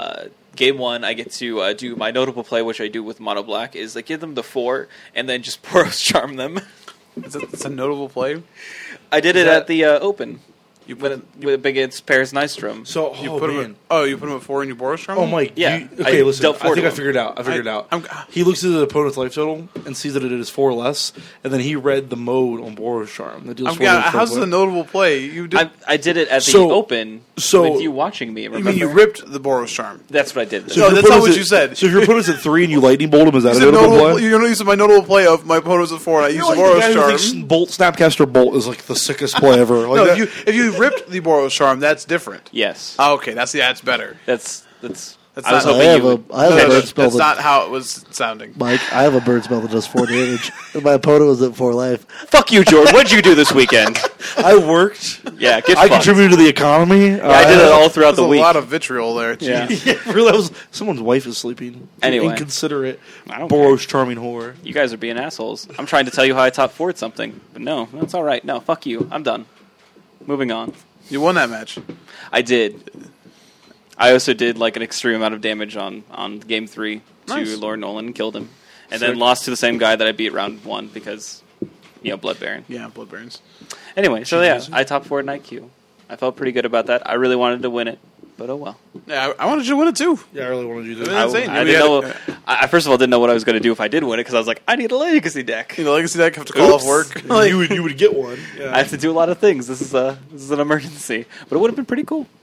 1 I get to do my notable play, which I do with Mono Black, is like give them the 4 and then just Boros Charm them. It's a notable play. I did it at the Open. You put with against Paris Nystrom. So, you oh, put him. man. You put him at 4 in your Boros Charm. Oh, Mike. Yeah, Okay, I listen. dealt I four think to I him. figured it out. I figured it out. I'm- He looks at the opponent's life total and sees that it is 4 less, and then he read the mode on Boros Charm that deals 4 damage per how's point. the notable play? You did. I did it at the So- Open so- with you watching me. you Remember? mean you ripped the Boros Charm? That's what I did. So No, if your that's not opponent's what you said. So if your opponent's at 3 and you lightning bolt him, is that You a said notable notable. play? You're going to use my notable play of my opponent's at 4, and I use You're the like the Boros guy who Charm. thinks Bolt, Snapcaster Bolt is like the sickest play ever. Like No, that- if you ripped the Boros Charm, that's different. Yes, Oh, okay, that's better. that's. That's I was not- hoping I you have a would. I have a No, bird spell that's that not how it was sounding. Mike. I have a bird spell that does 4 damage. And my opponent was at 4 life. Fuck you, George. What'd you do this weekend? I worked. Yeah, get I fucked. contributed to the economy. Yeah, I did it all throughout There's the a week. lot of vitriol there. Yeah. Jeez. Really, that was someone's wife is sleeping. Anyway. Inconsiderate, I don't Boros charming whore. You guys are being assholes. I'm trying to tell you how I top forward something, but no, that's all right. No, fuck you. I'm done. Moving on. You won that match. I did. I also did like an extreme amount of damage on game 3 to Nice. Lord Nolan and killed him, and Sick. then lost to the same guy that I beat round 1 because Blood Baron. Yeah, Blood Barons. Anyway, so yeah, I top forward in IQ. I felt pretty good about that. I really wanted to win it, but oh well. Yeah, I wanted you to win it too. Yeah, I really want to do I this. was- insane. I We didn't had- know. I first of all didn't know what I was going to do if I did win it because I was like, I need a legacy deck. You know, legacy deck have to call Oops. off work. You would get one. Yeah. I have to do a lot of things. This is an emergency, but it would have been pretty cool.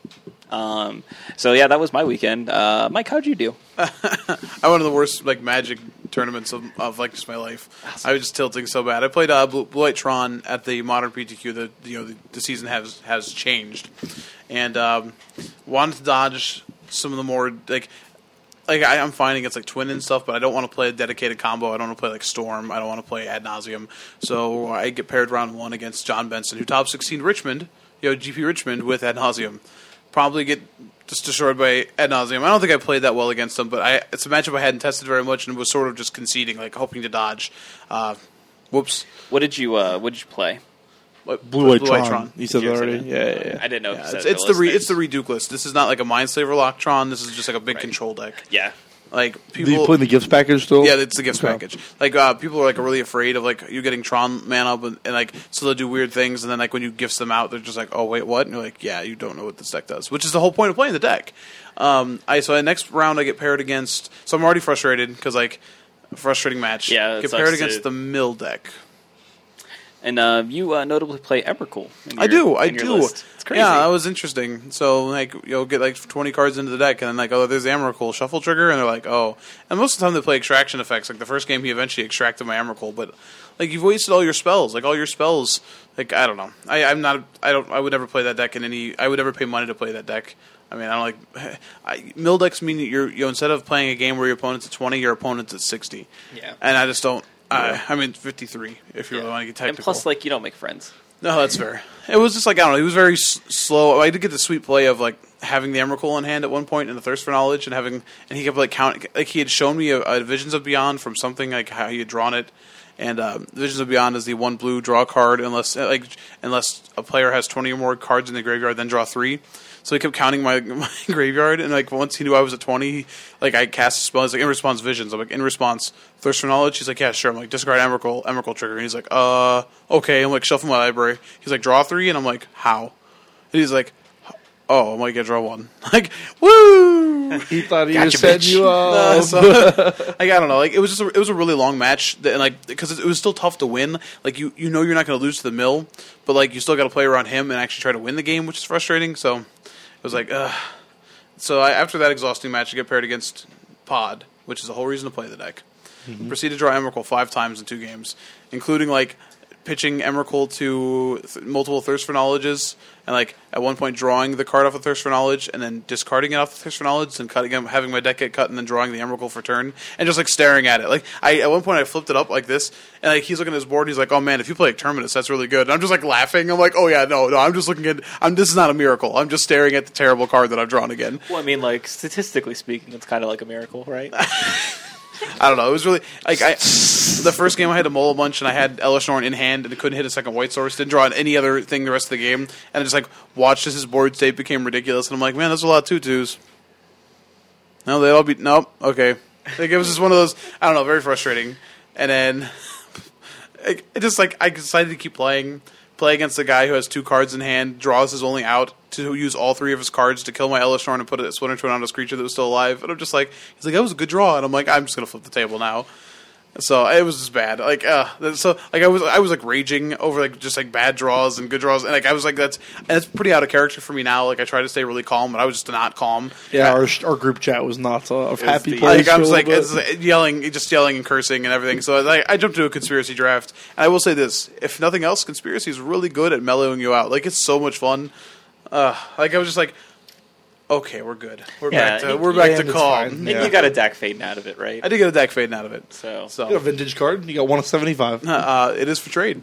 So yeah, that was my weekend. Mike, how'd you do? I went to the worst Magic tournaments of just my life. I was just tilting so bad. I played Blue White Tron at the Modern PTQ. The season has changed, and wanted to dodge some of the more I'm fine against Twin and stuff, but I don't want to play a dedicated combo. I don't want to play Storm. I don't want to play Ad Nauseum. So I get paired round 1 against John Benson, who top 16 Richmond, GP Richmond with Ad Nauseum. Probably get just destroyed by ad nauseum. I don't think I played that well against them, but it's a matchup I hadn't tested very much and was sort of just conceding, like hoping to dodge. Whoops. What did you play? Blue White Tron. Tron. You said You that said already. it. Yeah. I didn't know. If you said It's the it's the Reduke list. This is not like a Mindslaver Locktron. This is just like a big Right. control deck. Yeah. Like Do you people. play in the gifts package still? Yeah, it's the gifts Okay. package. Like people are like really afraid of like you getting Tron mana, and like so they'll do weird things, and then like when you gifts them out, they're just like, oh wait, what? And you're like, yeah, you don't know what this deck does, which is the whole point of playing the deck. Next round I get paired against, so I'm already frustrated because like a frustrating match. Yeah, it get sucks paired against to- the mill deck. And you notably play Emrakul. I do. It's crazy. Yeah, that was interesting. So, like, you'll get, like, 20 cards into the deck, and then, like, oh, there's the Emrakul shuffle trigger, and they're like, oh. And most of the time they play extraction effects. Like, the first game, he eventually extracted my Emrakul, but, like, you've wasted all your spells. Like, all your spells, like, I don't know. I would never play that deck I would never pay money to play that deck. I mean, I don't like... mill decks mean instead of playing a game where your opponent's at 20, your opponent's at 60. Yeah. And I just don't... I mean, 53, if you really want to get technical. And plus, like, you don't make friends. No, that's fair. It was just like, I don't know, he was very slow. I did get the sweet play of, like, having the Emrakul in hand at one point and the Thirst for Knowledge, and he kept, like, counting. Like, he had shown me a Visions of Beyond from something, like, how he had drawn it. And Visions of Beyond is the 1 blue, draw a card, unless a player has 20 or more cards in the graveyard, then draw 3. So he kept counting my graveyard, and like once he knew I was at 20, like I cast a spell. He's like, in response, Visions. I'm like, in response, Thirst for Knowledge. He's like, yeah, sure. I'm like, discard Emrakul trigger. And he's like, okay. I'm like, shuffle my library. He's like, draw 3, and I'm like, how? And he's like, oh, I'm like, I draw 1. Like, woo! He thought he Gotcha, was setting bitch. you up. So, like, I don't know. Like, it was a really long match, and like because it was still tough to win. Like, you know you're not going to lose to the mill, but like you still got to play around him and actually try to win the game, which is frustrating. So it was like, So after that exhausting match, I get paired against Pod, which is the whole reason to play the deck. Proceed to draw Emrakul 5 times in 2 games, including like pitching Emrakul to multiple Thirst for Knowledges, and like at one point drawing the card off of Thirst for Knowledge, and then discarding it off the Thirst for Knowledge, and having my deck get cut, and then drawing the Emrakul for turn, and just like staring at it. Like at one point I flipped it up like this, and like he's looking at his board, and he's like, "Oh man, if you play Terminus, that's really good." And I'm just like laughing. I'm like, "Oh yeah, no, I'm just looking at. This is not a miracle. I'm just staring at the terrible card that I've drawn again." Well, I mean, like, statistically speaking, it's kind of like a miracle, right? I don't know. It was really like the first game I had to mull a bunch, and I had Elishnorn in hand, and couldn't hit a second White Source. Didn't draw on any other thing the rest of the game, and I just like watched as his board state became ridiculous. And I'm like, man, that's a lot of tutus. No, they'd all be nope. Okay, like it was just one of those. I don't know, very frustrating. And then it just like I decided to keep playing. Play against a guy who has 2 cards in hand, draws his only out to use all 3 of his cards to kill my Elishnorn and put a Splinter Twin on his creature that was still alive. And I'm just like, he's like, that was a good draw. And I'm like, I'm just going to flip the table now. So it was just bad. Like, so like I was like raging over like just like bad draws and good draws, and like I was like that's pretty out of character for me now. Like I try to stay really calm, but I was just not calm. Yeah, our group chat was not a happy the- place. Like I was for a like little bit. it's yelling and cursing and everything. So like, I jumped to a conspiracy draft, and I will say this: if nothing else, conspiracy is really good at mellowing you out. Like it's so much fun. Like I was just like, okay, we're good. We're back to it's calm. fine. And you got a deck fading out of it, right? I did get a deck fading out of it. So, You got a vintage card. You got 1 of 75. It is for trade.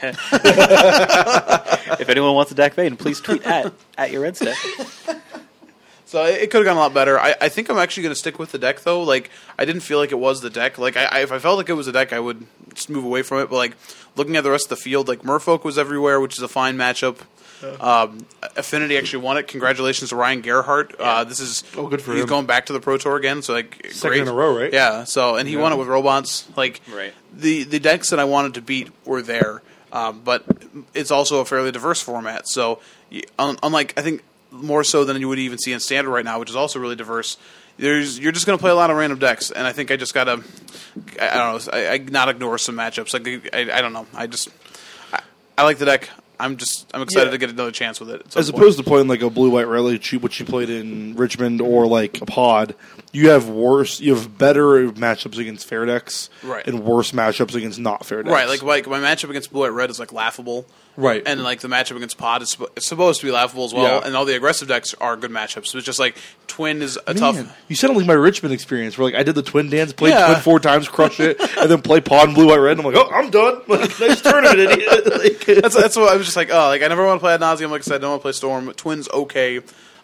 if anyone wants a deck fade, please tweet at your Red Step. So it could have gone a lot better. I think I'm actually going to stick with the deck, though. Like, I didn't feel like it was the deck. Like, if I felt like it was a deck, I would just move away from it. But, like, looking at the rest of the field, like, Merfolk was everywhere, which is a fine matchup. Affinity actually won it. Congratulations to Ryan Gerhardt. This is good for he's him. going back to the Pro Tour again. So like Second great in a row, right? Yeah. So and he won it with robots. Like Right. the decks that I wanted to beat were there, but it's also a fairly diverse format. So unlike I think more so than you would even see in Standard right now, which is also really diverse. You're just going to play a lot of random decks, and I think I just got to I don't know I not ignore some matchups. Like I don't know. I like the deck. I'm excited to get another chance with it. As opposed to playing like a blue-white rally cheat, which you played in Richmond, or like a pod, you have better matchups against fair decks, Right. and worse matchups against not fair decks. Right, like my matchup against Blue White Red is like laughable, Right. And like the matchup against Pod is it's supposed to be laughable as well. Yeah. And all the aggressive decks are good matchups. So it's just like Twin is a Man, tough. you sounded like my Richmond experience, where like I did the twin dance, played Yeah. twin 4 times, crushed it, and then play pod and blue-white red. And I'm like, oh, I'm done. Like, nice tournament, idiot. Like, That's what I was just like. Oh, like I never want to play ad nauseum. Like I said, I don't want to play Storm. Twin's okay.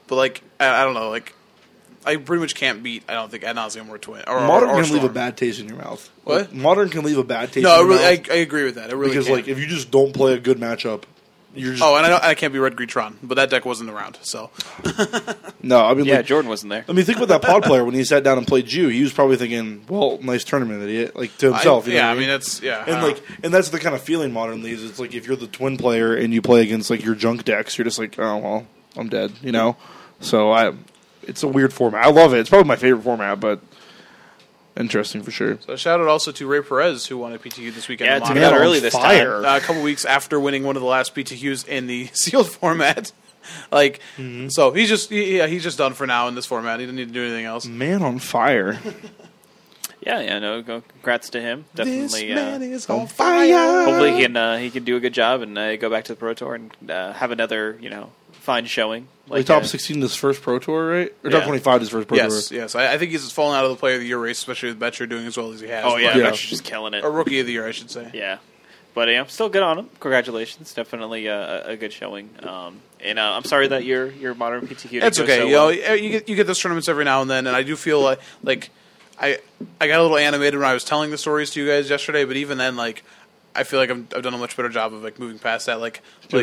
but like I don't know, like I pretty much can't beat. I don't think Ad Nauseam or Twin or Modern or can Storm. leave a bad taste in your mouth. What? Modern can leave a bad taste. No, in I your really, mouth I agree with that. It really because can. like if you just don't play a good matchup, you're just Oh, and I can't be Red Greetron, but that deck wasn't around. So no. I mean, Yeah, like, Jordan wasn't there. I mean, think about that pod player when he sat down and played Jew. He was probably thinking, "Well, nice tournament, idiot," like to himself. You know yeah, what I mean mean? it's yeah, And like, and that's the kind of feeling Modern leaves. It's like if you're the Twin player and you play against like your junk decks, you're just like, oh well, I'm dead. You know. So it's a weird format. I love it. It's probably my favorite format, but interesting for sure. So shout out also to Ray Perez who won a PTQ this weekend. Yeah, in it took Monaco. it out Man on early this fire. time. A couple weeks after winning one of the last PTQs in the sealed format. Like, so he's just done for now in this format. He didn't need to do anything else. Man on fire. Yeah, no, congrats to him. Definitely. is on fire. Hopefully he can do a good job and go back to the Pro Tour and have another fine showing. Like top 16 his first Pro Tour, right? Or top Yeah. 25 his first Pro Yes, Tour. yes. I think he's fallen out of the Player of the Year race, especially with Betcher doing as well as he has. Oh yeah, Yeah. Betcher's just killing it. Or Rookie of the Year, I should say. Yeah, but still good on him. Congratulations, definitely a good showing. And I'm sorry that your modern PTQ. didn't It's go okay. so You know, well. you get those tournaments every now and then, and I do feel like I got a little animated when I was telling the stories to you guys yesterday, but even then, like I feel like I've done a much better job of like moving past that. Like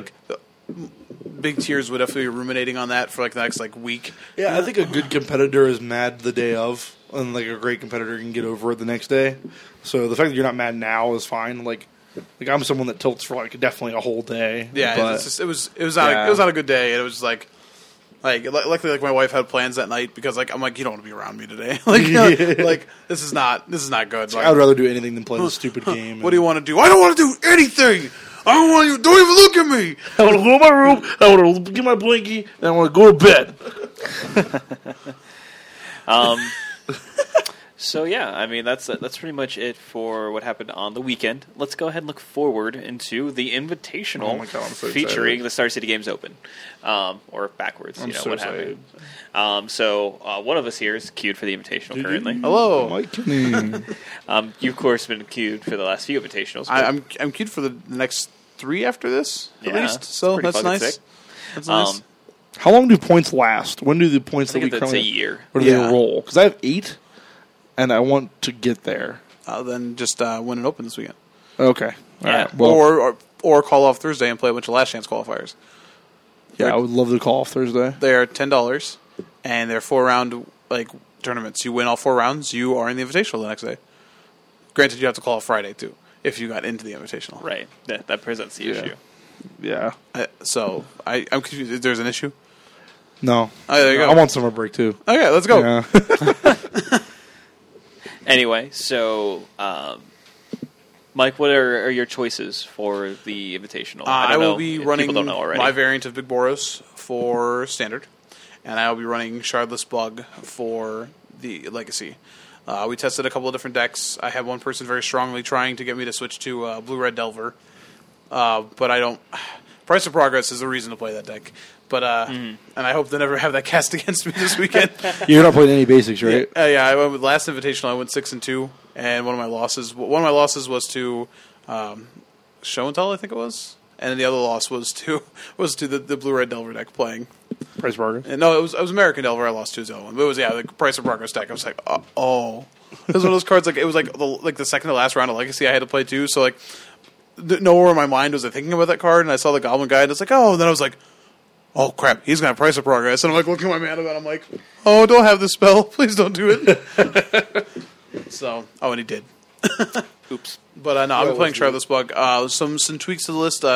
big tears would definitely be ruminating on that for like the next like week. Yeah, I think a good competitor is mad the day of, and like a great competitor can get over it the next day. So the fact that you're not mad now is fine. Like I'm someone that tilts for like definitely a whole day. Yeah, but it's just, it was not a good day, and it was just like luckily like my wife had plans that night because like I'm like, you don't want to be around me today. like this is not good. Like, I'd rather do anything than play this stupid game. what do you want to do? I don't want to do anything. I don't want you. Don't even look at me. I want to go to my room. I want to get my blankie, and I want to go to bed. So yeah, I mean that's pretty much it for what happened on the weekend. Let's go ahead and look forward into the Invitational Oh my God, I'm so featuring excited. the Star City Games Open, or backwards. I'm so what excited. happened. So one of us here is queued for the Invitational currently. Hello. Mike Kinney. You've of course been queued for the last few Invitationals. I'm queued for the next 3 after this at Yeah, least. it's So pretty that's fucking nice. sick. That's nice. How long do points last? When do the points I that think we it's come a year. or do Yeah. they roll? Because I have 8, and I want to get there. Then just win an open this weekend, Okay. All Yeah. right. Well, or call off Thursday and play a bunch of last chance qualifiers. yeah, I would love to call off Thursday. They are $10, and they're 4-round like tournaments. You win all 4 rounds, you are in the Invitational the next day. Granted, you have to call off Friday too if you got into the Invitational. Right, that presents the Yeah. issue. Yeah. So I'm confused. There's an issue. No. Oh, there you go. I want summer break too. Okay, let's go. Yeah. Anyway, so Mike, what are your choices for the Invitational? I don't will know be if running people don't know already. my variant of Big Boros for Standard, and I will be running Shardless Bug for the Legacy. We tested a couple of different decks. I had one person very strongly trying to get me to switch to Blue-Red Delver, but I don't. Price of Progress is a reason to play that deck, but and I hope to never have that cast against me this weekend. You're not playing any basics, right? Yeah, I went with last Invitational. I went 6-2, and one of my losses was to Show and Tell, I think it was, and then the other loss was to the Blue Red Delver deck playing. Price bargain. And no, it was American Delver. I lost to the other one, but it was the Price of Progress deck. I was like, oh, it was one of those cards like it was like the second to last round of Legacy I had to play too. So like nowhere in my mind was I thinking about that card, and I saw the Goblin Guide. It's like, oh, and then I was like, oh crap, he's gonna have Price of Progress, and I'm like looking at my mana about. I'm like, oh, don't have this spell, please don't do it. So, and he did. Oops. But no, I've been playing Shardless Bug. Some tweaks to the list.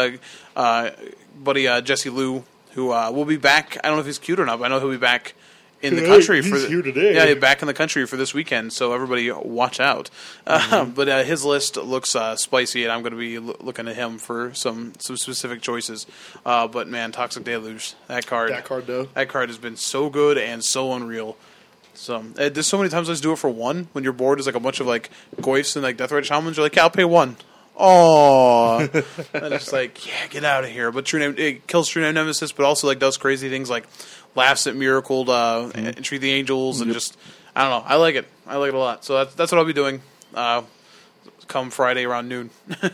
Buddy Jesse Liu, who will be back. I don't know if he's cute or not, but I know he'll be back in the country. He's here today. Yeah, he's back in the country for this weekend, so everybody watch out. But his list looks spicy, and I'm going to be looking at him for some specific choices. But man, Toxic Deluge, that card has been so good and so unreal. So there's so many times I just do it for 1 when your board is like a bunch of like Goyfs and like Deathrite Shamans. You're like, yeah, I'll pay 1. Oh, and it's just like, yeah, get out of here. But True Name, it kills True Name Nemesis, but also like does crazy things like laughs at Miracled, Entreat the Angels, and just I don't know. I like it. I like it a lot. So that's what I'll be doing come Friday around noon.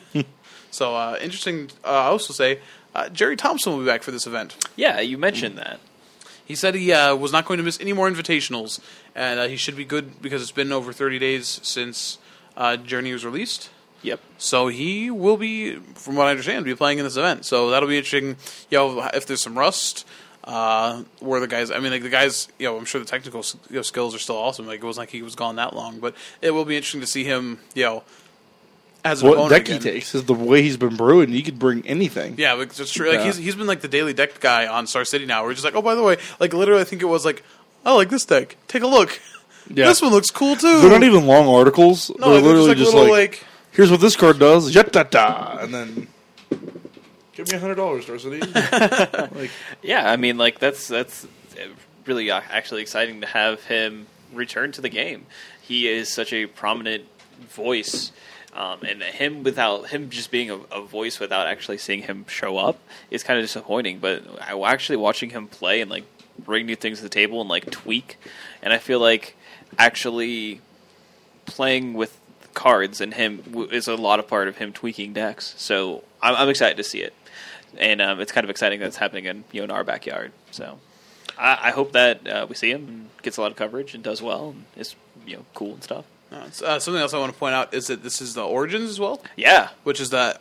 So interesting. I also say Jerry Thompson will be back for this event. Yeah, you mentioned that. He said he was not going to miss any more invitationals, and he should be good because it's been over 30 days since Journey was released. Yep. So he will be, from what I understand, be playing in this event. So that'll be interesting. If there's some rust, where the guys, the guys, I'm sure the technical skills are still awesome. Like, it wasn't like he was gone that long, but it will be interesting to see him, as an What opponent deck again. he takes is the way he's been brewing. He could bring anything. Yeah, like, it's true. Like, Yeah. he's been like the daily deck guy on Star City now. Where he's just like, oh, by the way, like literally, I think it was like, I like this deck. Take a look. Yeah. This one looks cool too. They're not even long articles. No, they're literally just little like, here's what this card does. Yat-da-da. And then, give me $100, Star City. Like, Yeah, I mean, like that's really actually exciting to have him return to the game. He is such a prominent voice, and him just being a voice without actually seeing him show up is kind of disappointing. But actually watching him play and like bring new things to the table and like tweak, and I feel like actually playing with cards and him is a lot of part of him tweaking decks. So I'm excited to see it. And it's kind of exciting that it's happening in our backyard. So I hope that we see him and gets a lot of coverage and does well and is cool and stuff. Something else I want to point out is that this is the Origins as well. Yeah, Which is it's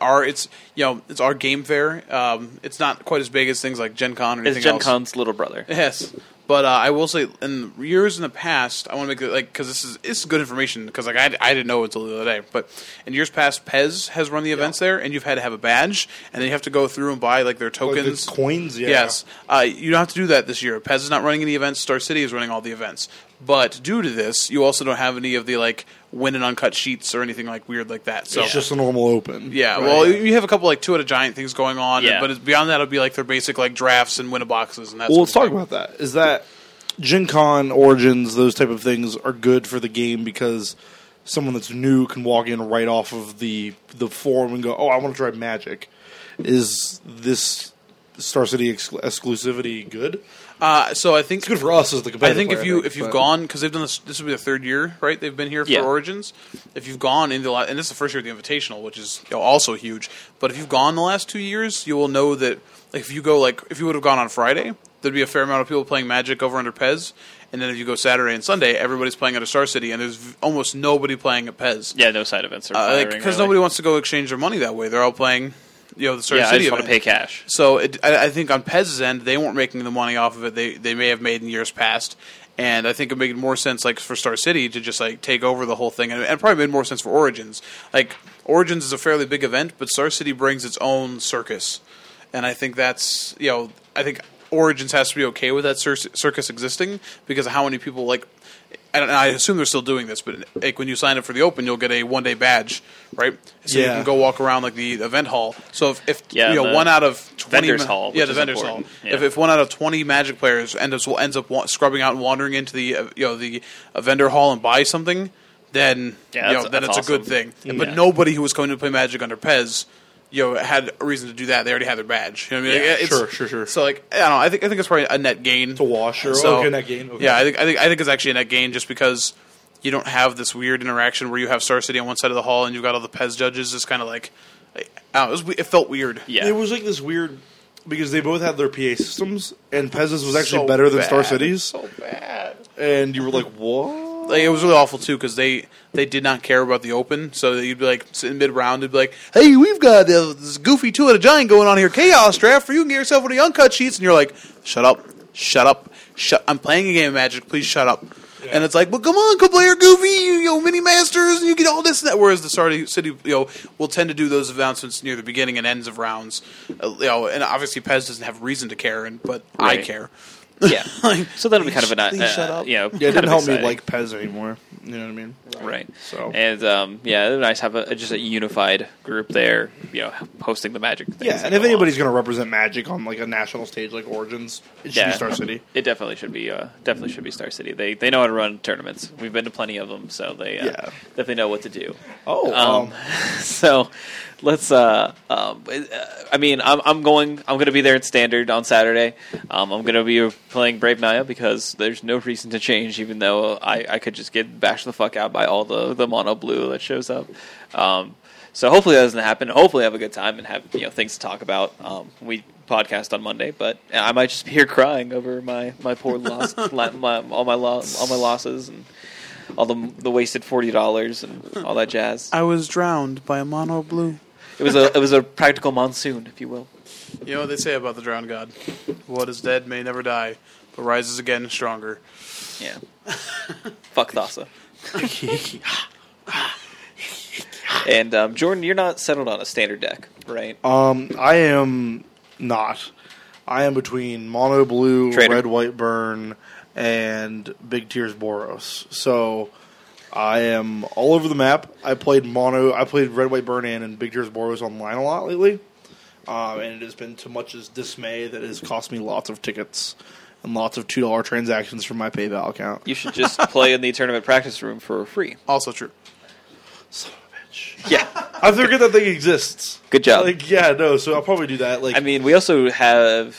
our game fair. It's not quite as big as things like Gen Con or anything it's Gen else. Con's little brother. Yes, but I will say, in years in the past, I want to make it because this is good information because like I didn't know until the other day. But in years past, Pez has run the events there, and you've had to have a badge, and then you have to go through and buy like their tokens, the coins, yeah. Yes, you don't have to do that this year. Pez is not running any events. Star City is running all the events. But due to this, you also don't have any of the like win and uncut sheets or anything like weird like that. So It's just a normal open. yeah, Right. well, you have a couple like 2 at a giant things going on, Yeah. but beyond that, it'll be like their basic like drafts and win a boxes and that. Well, sort let's of talk thing. about that. Is that Gen Con, Origins, those type of things are good for the game because someone that's new can walk in right off of the forum and go, oh, I want to try Magic. Is this Star City exclusivity good? So I think It's good for us as the competitive I think player, if you've but- gone because they've done this will be the 3rd year, right? They've been here for Yeah. Origins. If you've gone into and this is the first year of the Invitational, which is also huge. But if you've gone the last 2 years, you will know that like, if you would have gone on Friday, there'd be a fair amount of people playing Magic over under Pez. And then if you go Saturday and Sunday, everybody's playing at a Star City, and there's almost nobody playing at Pez. Yeah, no side events are firing, Because really. nobody wants to go exchange their money that way. They're all playing, the Star Yeah, I City just want event. to pay cash. So I think on Pez's end, they weren't making the money off of it they may have made in years past. And I think it made more sense like for Star City to just like take over the whole thing. And it probably made more sense for Origins. Like Origins is a fairly big event, but Star City brings its own circus. And I think that's, I think Origins has to be okay with that circus existing because of how many people like. And I assume they're still doing this, but like when you sign up for the Open, you'll get a 1-day badge, right? So you Yeah. can go walk around like the event hall. So if Yeah, the 1 out of 20 vendors hall, yeah, which the is vendors important. hall. Yeah. If 1 out of 20 Magic players ends up scrubbing out and wandering into the the vendor hall and buy something, then Yeah, then that's it's a good awesome. thing. But Yeah. nobody who was going to play Magic under Pez, had a reason to do that. They already had their badge. You know what I mean? Yeah, Like, it's- sure. So like I don't know. I think it's probably a net gain. It's a wash. Or, So- okay, net gain. Okay. Yeah, I think it's actually a net gain just because you don't have this weird interaction where you have Star City on one side of the hall and you've got all the Pez judges. It's kind of like, I don't know, it felt weird. Yeah. It was like this weird because they both had their PA systems, and Pez's was actually So better than Star bad. City's. So bad. And you were like, what? Like, it was really awful too because they did not care about the Open. So you'd be like sitting mid round, they'd be like, "Hey, we've got this goofy 2 at a giant going on here, Chaos Draft. For you can get yourself one of the uncut sheets." And you're like, "Shut up, shut up, shut! I'm playing a game of Magic. Please shut up." And it's like, "Well, come on, go play your goofy, mini masters, and you get all this and that." Whereas the Star City, will tend to do those announcements near the beginning and ends of rounds. And obviously Pez doesn't have reason to care, but I Right. care. Yeah. Like, So that'll be kind of an please shut up. Yeah, it kind didn't of help me exciting. like Pez anymore. You know what I mean? Right. So- And it's nice to have just a unified group there, hosting the Magic things. Yeah, that and if go on. anybody's going to represent Magic on like a national stage like Origins, it should be Star City. It definitely should be Star City. They know how to run tournaments. We've been to plenty of them, so they Yeah. definitely know what to do. Oh, So let's. I mean, I'm going to be there at Standard on Saturday. I'm going to be playing Brave Naya because there's no reason to change, even though I could just get bashed the fuck out by all the mono blue that shows up. So hopefully that doesn't happen. Hopefully I have a good time and have things to talk about. We podcast on Monday, but I might just be here crying over my poor loss, all my losses and all the wasted $40 and all that jazz. I was drowned by a mono blue. It was a practical monsoon, if you will. You know what they say about the drowned god? What is dead may never die, but rises again stronger. Yeah. Fuck Thassa. And Jordan, you're not settled on a standard deck, right? I am not. I am between Mono Blue, Traitor. Red White Burn, and Big Tears Boros. So I am all over the map. I played Red White Burn and Big Tears Boros online a lot lately. And it has been to much's dismay that it has cost me lots of tickets and lots of $2 transactions from my PayPal account. You should just play in the tournament practice room for free. Also true. Son of a bitch. Yeah. I forget that thing exists. Good job. So I'll probably do that. I mean, we also have.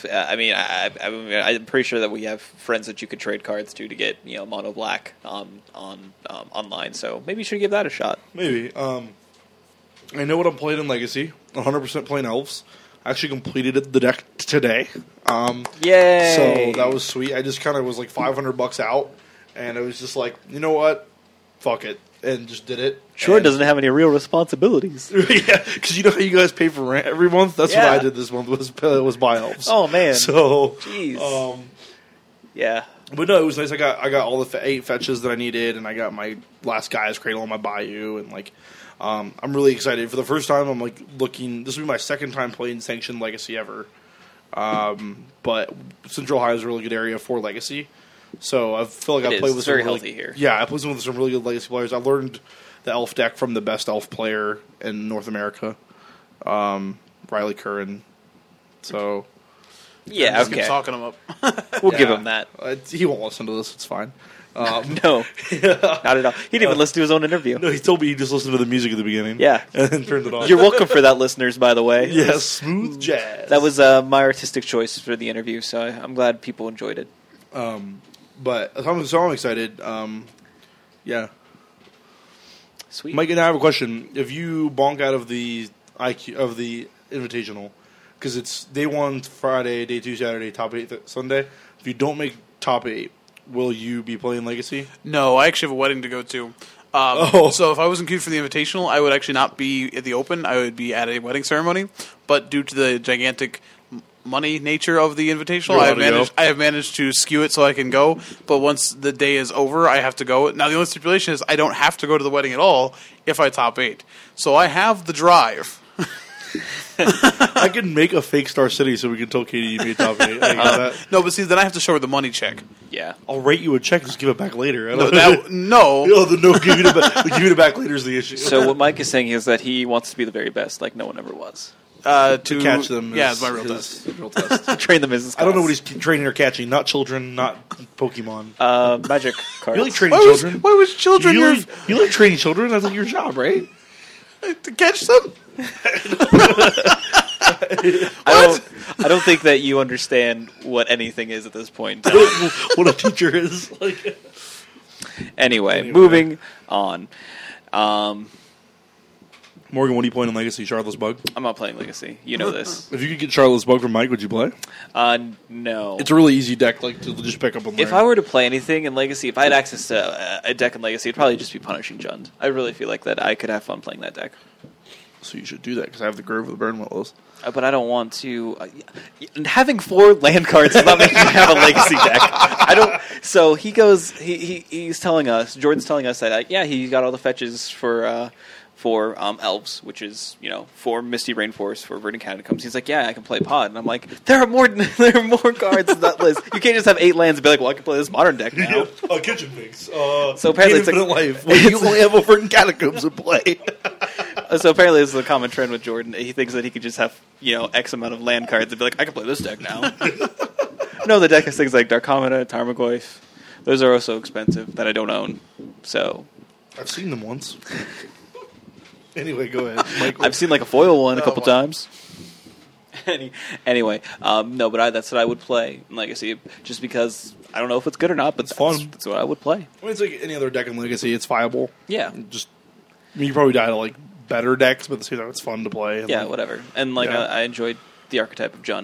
I'm pretty sure that we have friends that you could trade cards to get mono black on online. So maybe you should give that a shot. Maybe. I know what I'm playing in Legacy. 100% playing Elves. I actually completed the deck today. Yay! So that was sweet. I just kind of was like $500 out, and I was just like, you know what? Fuck it, and just did it. Sure, and doesn't have any real responsibilities. yeah, because you know how you guys pay for rent every month. That's what I did this month was buy Elves. Oh man! So, jeez. Yeah. But no, it was nice. I got all the 8 fetches that I needed, and I got my last Guy's Cradle on my Bayou, and like. I'm really excited. For the first time, I'm like looking. This will be my second time playing Sanctioned Legacy ever. But Central High is a really good area for Legacy. So I feel like I played with very some healthy here. Yeah, I played with some really good Legacy players. I learned the Elf deck from the best Elf player in North America, Riley Curran. So yeah, Just okay. keep talking him up. We'll give him that. He won't listen to this. It's fine. No, not at all. He didn't even listen to his own interview. No, he told me he just listened to the music at the beginning. Yeah. And then turned it on. You're welcome for that, listeners, by the way. Yes, smooth jazz. That was my artistic choice for the interview, so I'm glad people enjoyed it. But so I'm excited. Yeah. Sweet. Mike and I have a question. If you bonk out of the Invitational, because it's day 1 Friday, day 2 Saturday, top 8 Sunday. If you don't make top 8, will you be playing Legacy? No, I actually have a wedding to go to. So if I wasn't queued for the Invitational, I would actually not be at the Open. I would be at a wedding ceremony. But due to the gigantic money nature of the Invitational, I have managed to skew it so I can go. But once the day is over, I have to go. Now, the only stipulation is I don't have to go to the wedding at all if I top 8. So I have the drive. I can make a fake Star City so we can tell Katie you made top 8. No, but see, then I have to show her the money check. Yeah. I'll write you a check. Just give it back later. No. Giving it back later is the issue. So what Mike is saying is that he wants to be the very best, like no one ever was. To catch them. Yeah, it's my real test. Real test. Train them as I don't know what he's training or catching. Not children, not Pokemon. Magic cards. You like training children? Why was children You like training children? That's like your job, right? to catch them? I don't think that you understand what anything is at this point in time. What a teacher is. Anyway, moving on. Morgan, what are you playing in Legacy? Charlotte's Bug? I'm not playing Legacy. You know this. If you could get Charlotte's Bug from Mike, would you play? No. It's a really easy deck to just pick up and learn. If I were to play anything in Legacy, if I had access to a deck in Legacy, it'd probably just be Punishing Jund. I really feel like that I could have fun playing that deck. So you should do that, because I have the Grove of the Burn Willows. But I don't want to. Having 4 land cards does not make you have a Legacy deck. I don't. So he goes. He's telling us. Jordan's telling us that he got all the fetches for Elves, which is for Misty Rainforest, for Verdant Catacombs. He's like, I can play Pod, and I'm like, there are more cards in that list. You can't just have 8 lands and be like, well, I can play this modern deck now. Kitchen Pigs. So apparently it's Infinite Life. Well, you only have a Verdant Catacombs to play. So apparently this is a common trend with Jordan. He thinks that he could just have X amount of land cards and be like, I can play this deck now. No, the deck has things like Darkomata, Tarmogoyf. Those are also expensive that I don't own. So I've seen them once. Anyway, go ahead, Michael. I've seen like a foil one a couple times. Anyway, no, but that's what I would play in Legacy, just because I don't know if it's good or not, but it's fun. That's what I would play. I mean, it's like any other deck in Legacy. It's viable. Yeah. You probably die to like better decks, but at the same time, it's fun to play. Yeah, whatever. And I enjoyed the archetype of Jund.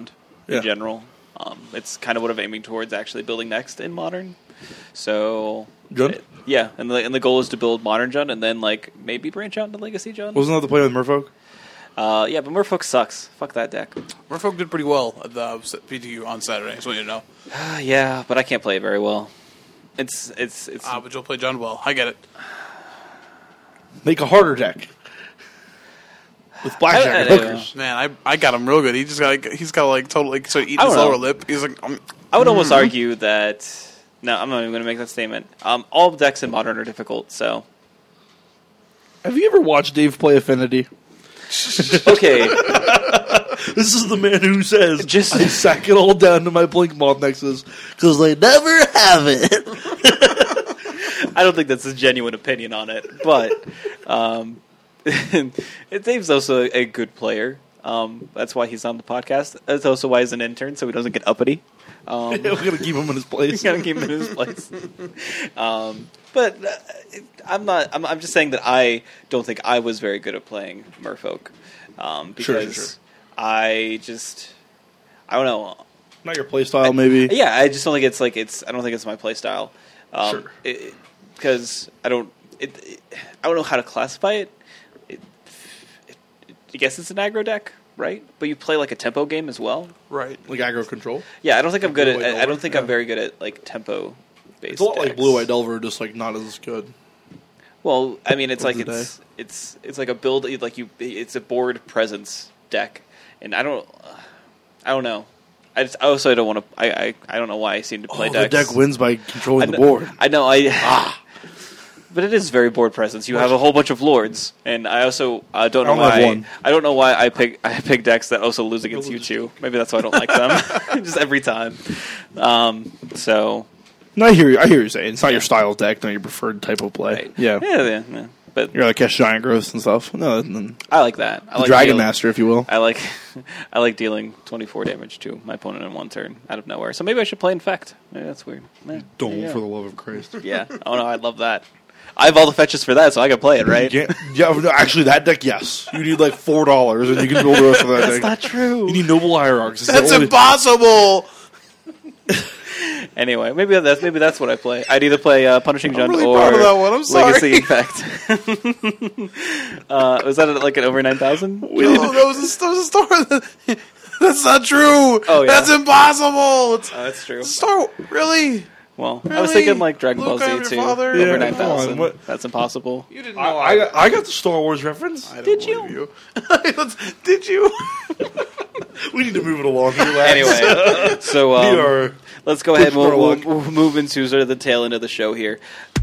Yeah. in general. It's kind of what I'm aiming towards, actually building next in Modern. So Jund? yeah, and the goal is to build Modern Jund and then like maybe branch out into Legacy Jund. Wasn't that the play with Merfolk? Yeah, but Merfolk sucks. Fuck that deck. Merfolk did pretty well at the PTQ on Saturday. Just want you to know. Yeah, but I can't play it very well. It's But you'll play John well. I get it. Make a harder deck. With blackjack and I- hookers. Man, I got him real good. He's got like totally so eating I his don't know. lower lip. He's like, I would almost argue that. No, I'm not even going to make that statement. All decks in Modern are difficult, so. Have you ever watched Dave play Affinity? Okay, This is the man who says, Just- I sack it all down to my Blink Moth Nexus because they never have it. I don't think that's a genuine opinion on it, but Dave's also a good player. That's why he's on the podcast. That's also why he's an intern, so he doesn't get uppity. We're going to keep him in his place. Gotta keep him in his place. But I'm not. I'm just saying that I don't think I was very good at playing Merfolk because Sure. I don't know. Not your playstyle, maybe. Yeah, I just don't think it's. I don't think it's my play style. Sure. Because I don't know how to classify it. I guess it's an aggro deck, right? But you play like a tempo game as well. right. Like aggro control. Yeah, I don't think I'm good at. Blue-White I don't Delver? think Yeah. I'm very good at like tempo based. It's a lot like decks. Blue White Delver, just like not as good. Well, I mean, it's What's like the it's like a build like you. It's a board presence deck, and I don't know. I also don't want to. I don't know why I seem to play The decks. deck wins by controlling the kn- board. I know. But it is very board presence. You have a whole bunch of lords, and I also don't know only have why. one. I don't know why I pick decks that also lose against you too. Maybe that's why I don't like them. Just every time. So No, I hear you. I hear you saying it's not your style deck, not your preferred type of play. right. Yeah. yeah. But You're like catch giant growths and stuff. No, then I like that. I like Dragon dealing- Master, if you will. I like dealing 24 damage to my opponent in one turn out of nowhere. So maybe I should play Infect. Maybe that's weird. Don't, yeah. for the love of Christ. Yeah. Oh no, I love that. I have all the fetches for that, so I can play it, right? Yeah, no, actually, that deck, yes. You need like $4, and you can build the rest of that That's deck. not true. You need Noble Hierarchs. It's the That's only- impossible. Anyway, maybe that's what I play. I'd either play Punishing Jund really or proud of that one. I'm sorry. Legacy Infect. Was that like an over 9,000? No, that was a store. That's not true. Oh, yeah. That's impossible. It's That's true. Star really. Well, I Really? was thinking like Dragon Ball Luke, I'm Z your too. father? Yeah, Over come 9,000. on, what- That's impossible. You didn't know. I got the Star Wars reference. I don't Did believe you? Did you? We need to move it along here, lads. Anyway, so We are... let's go ahead and pushing our we'll luck. we'll move into sort of the tail end of the show here.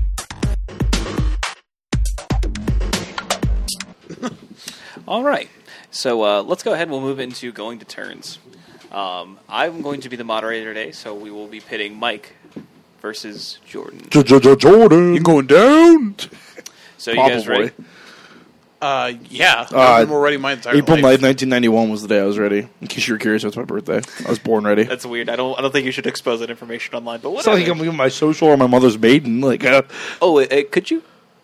All right. So let's go ahead and we'll move into going to turns. I'm going to be the moderator today, so we will be pitting Mike versus Jordan. Jordan. You going down? So you guys ready? Yeah. I've been ready my entire April life. 9th, 1991 was the day I was ready. In case you were curious, that's my birthday. I was born ready. That's weird. I don't think you should expose that information online. But It's not whatever. like I'm giving my social or my mother's maiden. Like, Oh, could you?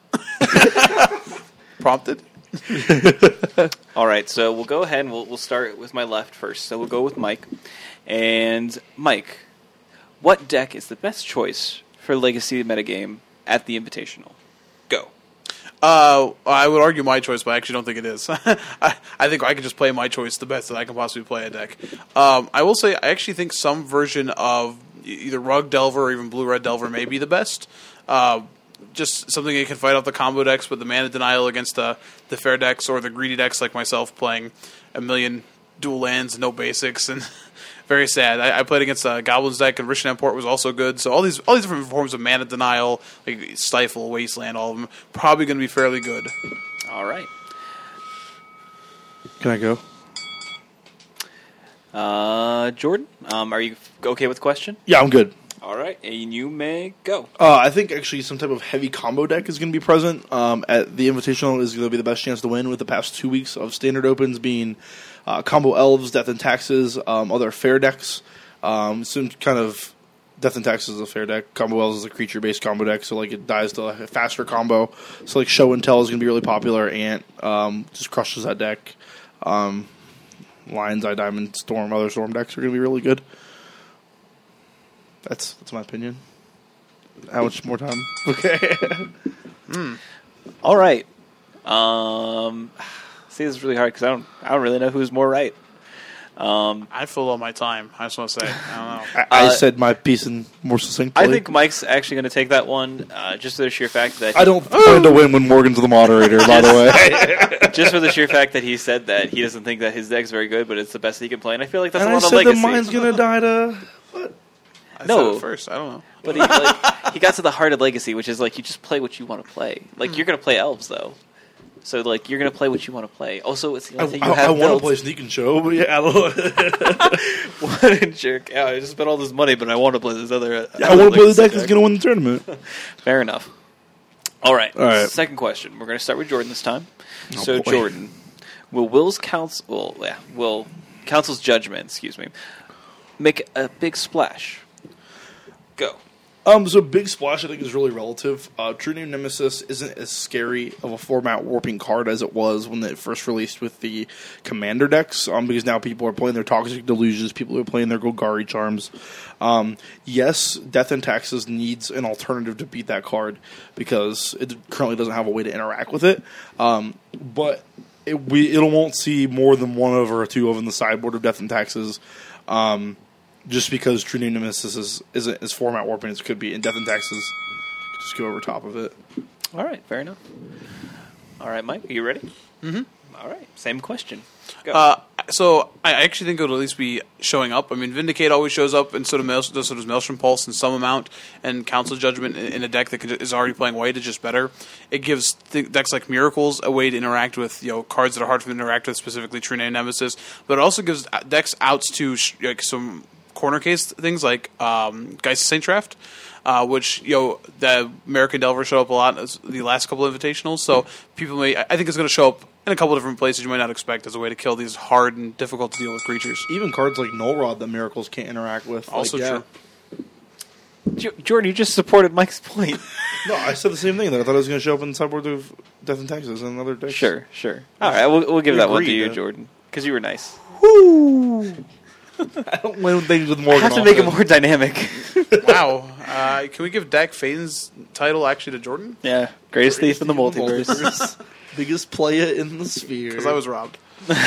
Prompted. All right, so we'll go ahead and we'll start with my left first. So we'll go with Mike. And Mike, what deck is the best choice for Legacy metagame at the Invitational? Go. I would argue my choice, but I actually don't think it is. I think I could just play my choice the best that I can possibly play a deck. I will say I actually think some version of either Rug Delver or even Blue Red Delver may be the best. Just something that can fight off the combo decks with the mana denial against the fair decks or the greedy decks like myself playing a million dual lands and no basics and very sad. I played against a Goblins deck and Rishnan Port was also good. So all these different forms of mana denial, like Stifle, Wasteland, all of them probably going to be fairly good. All right. can I go? Jordan, are you okay with the question? Yeah, I'm good. All right, and you may go. I think actually some type of heavy combo deck is going to be present at the Invitational. Is going to be the best chance to win with the past 2 weeks of standard opens being combo elves, death and taxes, other fair decks. Some kind of death and taxes is a fair deck. Combo elves is a creature based combo deck, so like it dies to a faster combo. So like show and tell is going to be really popular. Ant just crushes that deck. Lion's Eye, Diamond Storm, other Storm decks are going to be really good. That's my opinion. How much more time? Okay. All right. See, this is really hard because I don't really know who's more right. I filled all my time. I just want to say, I don't know. I said my piece in more succinctly. I think Mike's actually going to take that one, just for the sheer fact that I don't plan to win when Morgan's the moderator, by the way. just for the sheer fact that he said that he doesn't think that his deck's very good, but it's the best he can play, and I feel like that's And a I lot of said legacy. that mine's going to die to... I No. said it first. I don't know. But he got to the heart of legacy, which is like you just play what you want to play. Like you're going to play elves though, so like you're going to play what you want to play. Also, it's the only thing you have I want to built. play Sneak and Show, but yeah, I don't know. What a jerk! Yeah, I just spent all this money, but I want to play this other. I want to play the deck that's going to win the tournament. Fair enough. All right. All right. Second question. We're going to start with Jordan this time. Oh, So boy. Jordan, will Council's judgment, excuse me, make a big splash? Go. So Big Splash, I think, is really relative. True Name Nemesis isn't as scary of a format warping card as it was when it first released with the Commander decks, because now people are playing their Toxic Delusions, people are playing their Golgari Charms. Yes, Death and Taxes needs an alternative to beat that card, because it currently doesn't have a way to interact with it. But it won't see more than one of or two of in the sideboard of Death and Taxes. Just because True Name Nemesis isn't as format warping as it could be, and Death and Taxes just go over top of it. All right. Fair enough. All right, Mike, are you ready? Mm-hmm. All right. Same question. Go. So I actually think it'll at least be showing up. I mean, Vindicate always shows up, and so does Maelstrom Pulse in some amount, and Council Judgment in a deck that is already playing white is just better. It gives decks like Miracles a way to interact with cards that are hard to interact with, specifically True Name Nemesis, but it also gives decks outs to some corner case things like Geist Saint Draft, which the American Delver showed up a lot as the last couple of invitationals. So people I think it's going to show up in a couple of different places you might not expect as a way to kill these hard and difficult to deal with creatures. Even cards like Null Rod that Miracles can't interact with. Also true. Jordan, you just supported Mike's point. No, I said the same thing. That I thought it was going to show up in the sideboard of Death and Taxes and another deck. Sure. All right, we'll give We that one to agreed, you, yeah. Jordan, because you were nice. Woo! I don't win things with I Morgan. have to make it more dynamic. Wow. Can we give Dak Faden's title actually to Jordan? Yeah, greatest thief in the multiverse. Biggest player in the sphere. Because I was robbed.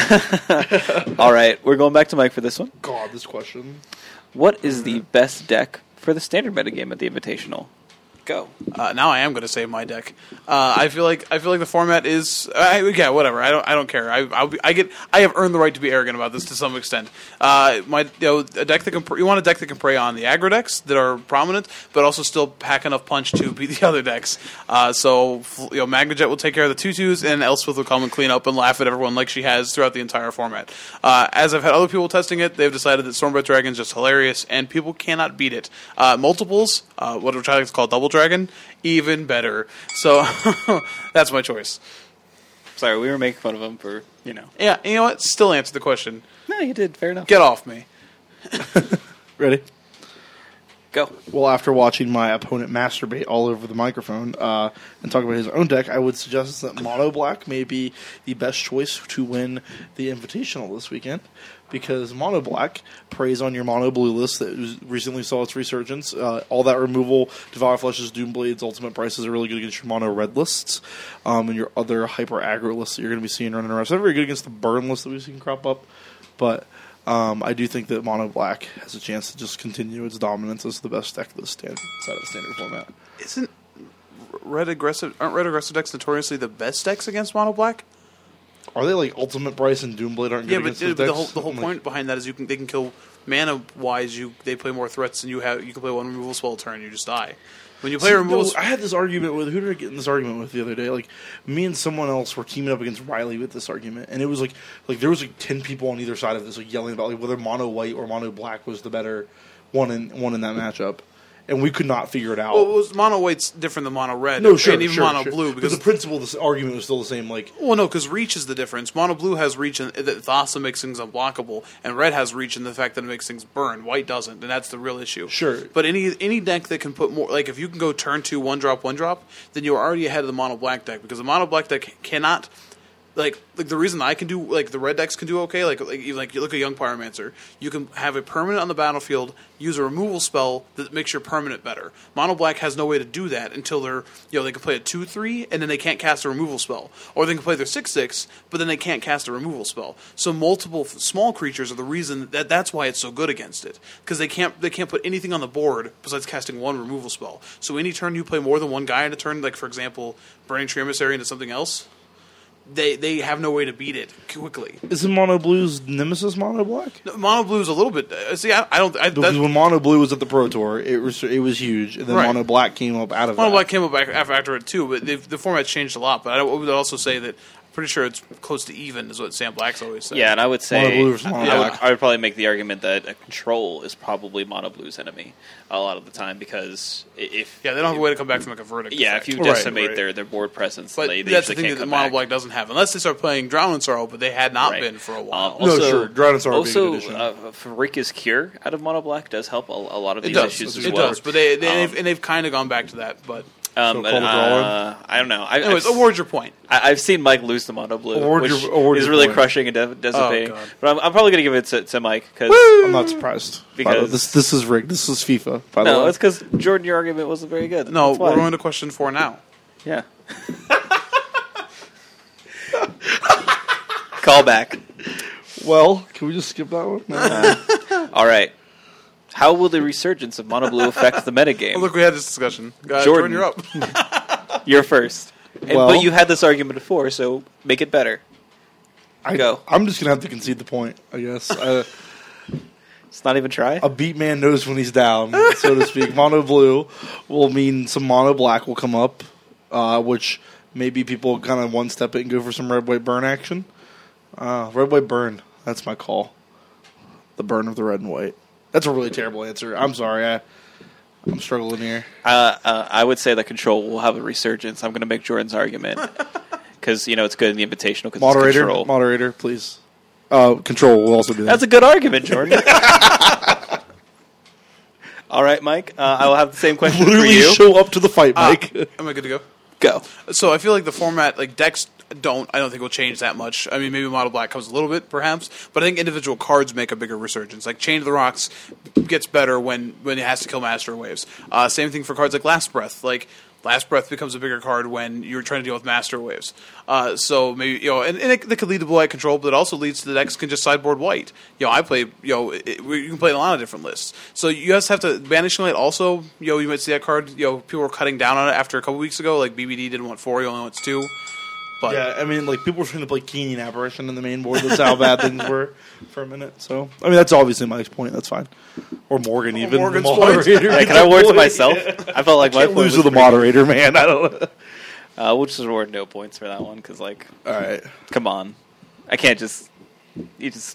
All right, we're going back to Mike for this one. God, this question. What is the best deck for the standard metagame at the Invitational? Go. Now I am going to save my deck. I feel like the format is whatever. I don't care. I have earned the right to be arrogant about this to some extent. A deck that you want a deck that can prey on the aggro decks that are prominent, but also still pack enough punch to beat the other decks. So Magnajet will take care of the 2/2s, and Elspeth will come and clean up and laugh at everyone like she has throughout the entire format. As I've had other people testing it, they've decided that Stormbreath Dragon is just hilarious, and people cannot beat it. Multiples, what we're trying to call Double Dragon, even better. So that's my choice. Sorry, we were making fun of him for, Yeah, you know what? Still answer the question. No, you did. Fair enough. Get off me. Ready? Go. Well, after watching my opponent masturbate all over the microphone and talk about his own deck, I would suggest that Mono Black may be the best choice to win the Invitational this weekend, because Mono Black preys on your Mono Blue list that recently saw its resurgence. All that removal, Devour Fleshes, Doomblades, Ultimate Prices are really good against your Mono Red lists, and your other hyper aggro lists that you're going to be seeing running around. So they're very good against the burn list that we've seen crop up, but I do think that Mono Black has a chance to just continue its dominance as the best deck of the side of the standard format. Aren't red aggressive decks notoriously the best decks against Mono Black? Are they like Ultimate Price and Doomblade aren't good Yeah, against but those the decks? whole point behind that is they can kill mana wise. They play more threats than you have. You can play one removal spell a turn, you just die. When you play removal, I had this argument with, who did I get in this argument with the other day? Like, me and someone else were teaming up against Riley with this argument, and it was like there was 10 people on either side of this, like yelling about whether Mono White or Mono Black was the better one in that matchup, and we could not figure it out. well, it was Mono White's different than Mono Red. No, sure, and even sure, Mono sure. Blue, But because the principle of this argument was still the same. Like, well, no, because reach is the difference. Mono Blue has reach, and that Thassa makes things unblockable, and Red has reach in the fact that it makes things burn. White doesn't, and that's the real issue. Sure. But any deck that can put more, like if you can go turn 2 1-drop, then you're already ahead of the Mono Black deck, because the Mono Black deck cannot. like the reason I can do like the red decks can do okay, like you look at Young Pyromancer, you can have a permanent on the battlefield, use a removal spell that makes your permanent better. Mono black has no way to do that until they're they can play a 2/3 and then they can't cast a removal spell, or they can play their 6/6 but then they can't cast a removal spell. So multiple small creatures are the reason that's why it's so good against it, because they can't put anything on the board besides casting one removal spell. So any turn you play more than one guy in a turn, like for example Burning Tree Emissary into something else, they have no way to beat it quickly. Isn't Mono Blue's Nemesis Mono Black? No, Mono Blue is a little bit. See, I don't. Because when Mono Blue was at the Pro Tour, it was huge, and then Right. Mono Black came up out of Mono that. Black came up after it too, but the format's changed a lot. But I would also say that I'm pretty sure it's close to even, is what Sam Black's always said. Yeah, and I would say Mono blue versus mono black. I would probably make the argument that a control is probably mono blue's enemy a lot of the time, because if they don't have a way to come back from like a verdict. yeah, effect. if you Right, decimate right. their board presence, But they that's the usually thing can't that come Mono back. Black doesn't have, unless they start playing Drown in Sorrow, but they had not Right. been for a while. No, Also, sure. Dinosaur being a good Also, addition. Farika's Cure out of mono black does help a lot of It these does. issues as It well. does. But they've kind of gone back to that. But So call the draw I don't know. anyways, award your point. I've seen Mike lose the mono blue, Award which your is really point. crushing and dissipating. Oh, God. But I'm probably going to give it to Mike because I'm not surprised. Because- this is rigged. This is FIFA. By the no, way, it's because Jordan, your argument wasn't very good. No, That's why. we're on to question 4 now. Yeah. Call back. well, can we just skip that one? No. All right. How will the resurgence of mono blue affect the metagame? Oh, look, we had this discussion. Jordan. Jordan, you're up. You're first. Well- But you had this argument before, so make it better. Go. I'm just gonna have to concede the point. I guess Let's not even try. a beat man knows when he's down, so to speak. Mono blue will mean some mono black will come up, which maybe people kind of one step it and go for some red white burn action. Red white burn. That's my call. The burn of the red and white. That's a really terrible answer. I'm sorry. I'm struggling here. I would say that control will have a resurgence. I'm going to make Jordan's argument because it's good in the invitational because it's control. Moderator, please. Control will also do that. That's a good argument, Jordan. All right, Mike. I will have the same question for Literally you. show up to the fight, Mike. Am I good to go? Go. So I feel like the format, like decks, I don't think will change that much. I mean, maybe Mono Black comes a little bit, perhaps, but I think individual cards make a bigger resurgence. Like Chain of the Rocks gets better when it has to kill Master Waves. Same thing for cards like Last Breath. Like Last Breath becomes a bigger card when you're trying to deal with Master Waves. So maybe and it could lead to blue white control, but it also leads to the decks can just sideboard white. I play you can play in a lot of different lists. So you just have to Banishing Light. Also, you might see that card. People were cutting down on it after a couple weeks ago. Like BBD didn't want 4, he only wants 2. But Yeah, I mean, like, people were trying to play Keening Apparition in the main board. That's how bad things were for a minute. So, I mean, that's obviously Mike's point. That's fine. Or Morgan, even. Morgan's the point. moderator. Hey, can I award to myself? I felt like my Can't point lose was to the pretty moderator, man. I don't know. good. We'll just award no points for that one because, All right. come on, I can't just. Just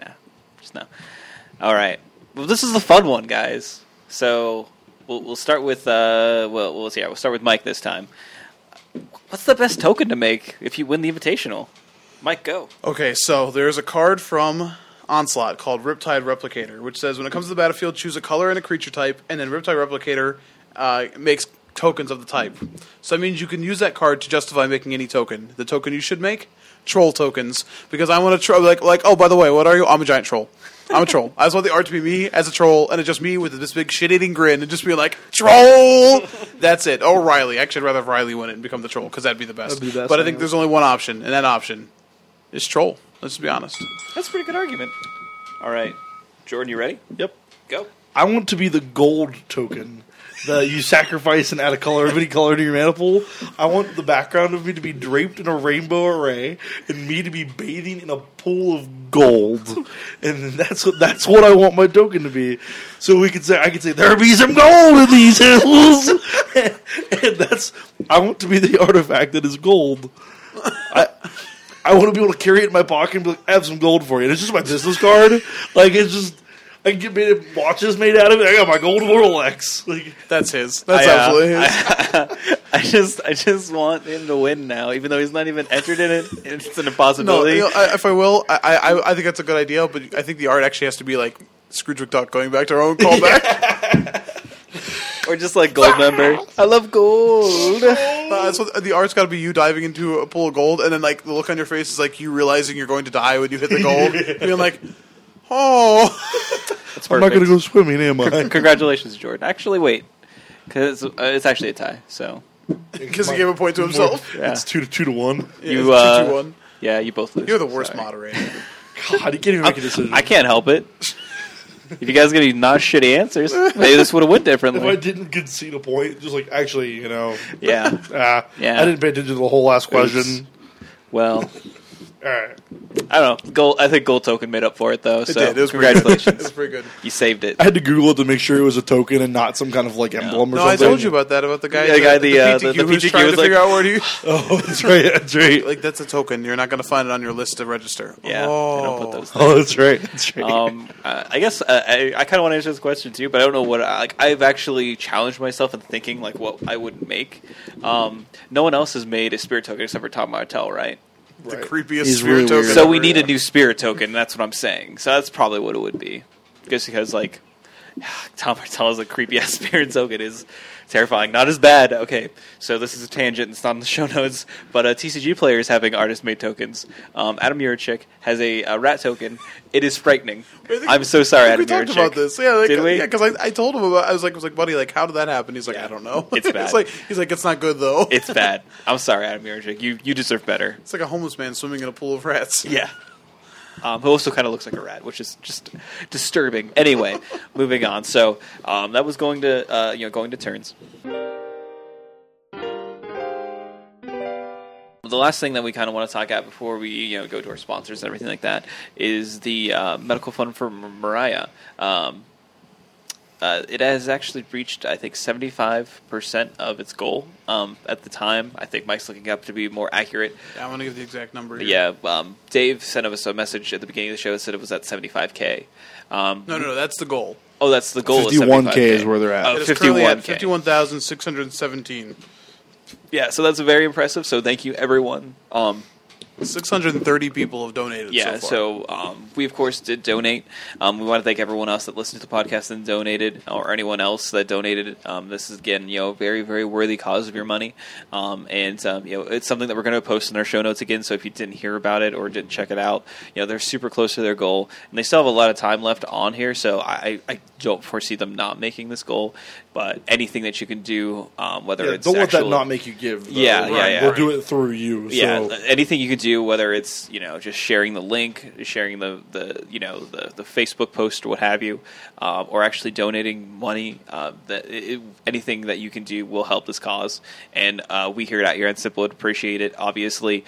no. All right. Well, this is the fun one, guys. So we'll start with we'll see. We'll start with Mike this time. What's the best token to make if you win the Invitational? Mike, go. Okay, so there's a card from Onslaught called Riptide Replicator, which says when it comes to the battlefield, choose a color and a creature type, and then Riptide Replicator makes tokens of the type. So that means you can use that card to justify making any token. The token you should make? Troll tokens. Because I want to like, oh, by the way, what are you? I'm a giant troll. I'm a troll. I just want the art to be me as a troll, and it's just me with this big shit-eating grin, and just be like, troll! That's it. Or Riley. Actually, I'd rather have Riley win it and become the troll, because that'd be the best. That'd be the best, But I think yeah. there's only one option, and that option is troll. Let's be honest. That's a pretty good argument. All right, Jordan, you ready? Yep. Go. I want to be the gold token that you sacrifice and add a color of any color to your mana pool. I want the background of me to be draped in a rainbow array and me to be bathing in a pool of gold. And that's what I want my token to be. So I could say there be some gold in these hills. And I want to be the artifact that is gold. I want to be able to carry it in my pocket and be like, I have some gold for you. And it's just my business card. Like, it's just, I can get watches made out of it. I got my gold Rolex. Like, That's his. That's absolutely his. I just want him to win now, even though he's not even entered in it. It's an No, impossibility. if I will, I think that's a good idea, but I think the art actually has to be like Scrooge McDuck going back to our own callback. Or just like gold member. I love gold. So the art's got to be you diving into a pool of gold, and then like the look on your face is like you realizing you're going to die when you hit the gold. And you're like, oh, That's I'm not going to go swimming, am I? Congratulations, Jordan. Actually, wait, because it's actually a tie. So because he gave a point to himself. yeah, It's 2-1. Yeah, You, it's 2-2-1. yeah, you both lose. You're the worst Sorry. moderator. God, he can't even make a decision. I can't help it. If you guys get not shitty answers, maybe this would have went If I differently. didn't concede a point, just like, actually, Yeah. Yeah. I didn't pay attention to the whole last question. Well, All right. I don't know. Gold. I think Gold Token made up for it though. It So did. It was pretty good. It congratulations, was pretty good. you saved it. I had to Google it to make sure it was a token and not some kind of like emblem or No, something. I told you about that, about the guy. Yeah, the guy, the PTQ who's PTQ trying was to figure out where he. Oh, that's right. That's right. Like that's a token. You're not going to find it on your list to register. Yeah, Oh. I don't put those. Oh, that's right. That's right. I guess I kind of want to answer this question too, but I don't know what. I've actually challenged myself in thinking like what I would make. No one else has made a spirit token except for Tom Martell, right? The Right. creepiest He's spirit really token. weird. So ever, we need yeah. a new spirit token. That's what I'm saying. So that's probably what it would be. Just because like Tom Martell is a creepy ass spirit token is terrifying. Not as bad. Okay, so this is a tangent. It's not in the show notes, but TCG players having artist made tokens. Adam Yurchik has a rat token. It is frightening. I'm so sorry, I Adam think we talked Yurchik. about this. Yeah, like, Did we? Yeah, because I told him about. I was like, buddy, like, how did that happen? He's like, Yeah. I don't know. It's bad. He's like, it's not good though. It's bad. I'm sorry, Adam Yurchik. You deserve better. It's like a homeless man swimming in a pool of rats. Yeah. Who also kind of looks like a rat, which is just disturbing. Anyway, moving on. So that was going to going to turns. The last thing that we kind of want to talk about before we go to our sponsors and everything like that is the medical fund for Mariah. It has actually reached, I think, 75% of its goal at the time. I think Mike's looking up to be more accurate. Yeah, I want to give the exact number here. Yeah, Dave sent us a message at the beginning of the show that said it was at 75K. No, that's the goal. Oh, that's the goal. 51K is is where they're at. Oh, It is currently at 51K. 51,617. Yeah, so that's very impressive. So thank you, everyone. 630 people have donated. Yeah, so far. so we of course did donate. We want to thank everyone else that listened to the podcast and donated, or anyone else that donated. This is again, very, very worthy cause of your money, and it's something that we're going to post in our show notes again. So if you didn't hear about it or didn't check it out, they're super close to their goal, and they still have a lot of time left on here. So I don't foresee them not making this goal. But anything that you can do, whether it's don't let that actual- not make you give. Though. Yeah, yeah. We'll do it through you. Yeah, So. anything you could do, whether it's just sharing the link, sharing the Facebook post or what have you, or actually donating money. Anything that you can do will help this cause, and we here at Your Simple would appreciate it. Obviously,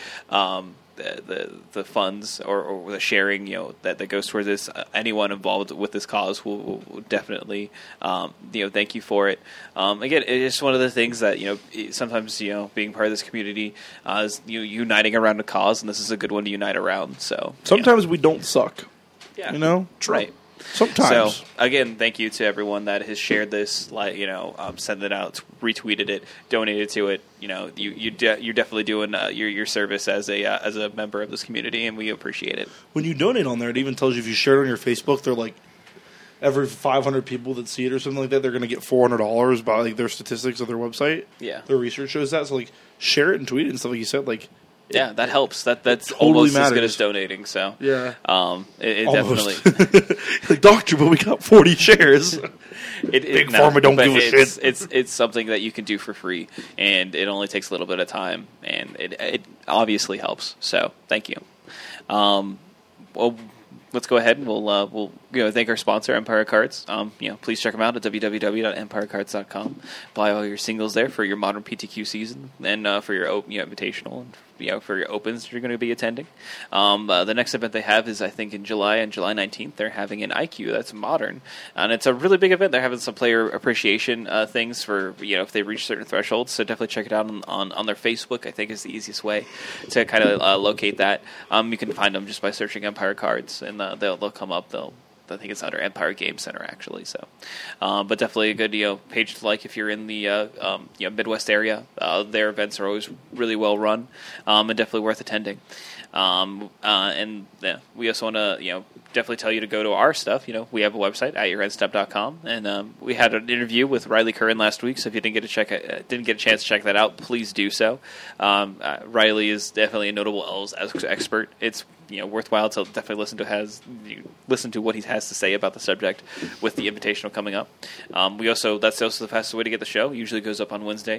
the funds or the sharing that goes towards this, anyone involved with this cause will definitely thank you for it. Again, it's just one of the things that sometimes being part of this community is uniting around a cause, and this is a good one to unite around. So Sometimes we don't suck. yeah, Sometimes. right. So again, thank you to everyone that has shared this, sent it out, retweeted it, donated to it. You're definitely doing your service as a member of this community, and we appreciate it. When you donate on there, it even tells you if you share it on your Facebook, they're like every 500 people that see it or something like that, they're going to get $400 by like their statistics of their website. Yeah. Their research shows that. So like share it and tweet it and stuff like you said. Like Yeah, that helps. That's totally almost as good matters. as donating. So Yeah. it almost. definitely. like doctor, but we got 40 shares. Big Pharma don't but give a it's, shit. It's something that you can do for free, and it only takes a little bit of time, and it obviously helps. So thank you. Well, let's go ahead and we'll thank our sponsor, Empire Cards. Please check them out at www.empirecards.com. Buy all your singles there for your modern PTQ season, and for your invitational, and for your opens that you're going to be attending. The next event they have is, I think, in July, on July 19th. They're having an IQ that's modern, and it's a really big event. They're having some player appreciation things for if they reach certain thresholds. So definitely check it out on their Facebook. I think is the easiest way to kind of locate that. You can find them just by searching Empire Cards, and they'll come up. I think it's under Empire Game Center, actually. So, but definitely a good page to like if you're in the Midwest area. Their events are always really well run, and definitely worth attending. And we also want to, definitely tell you to go to our stuff. We have a website, atyourendstep.com, and we had an interview with Riley Curran last week. So if you didn't get a chance to check that out, please do so. Riley is definitely a notable Elves expert. It's worthwhile to definitely listen to what he has to say about the subject with the Invitational coming up. That's also the fastest way to get the show. It usually goes up on Wednesday.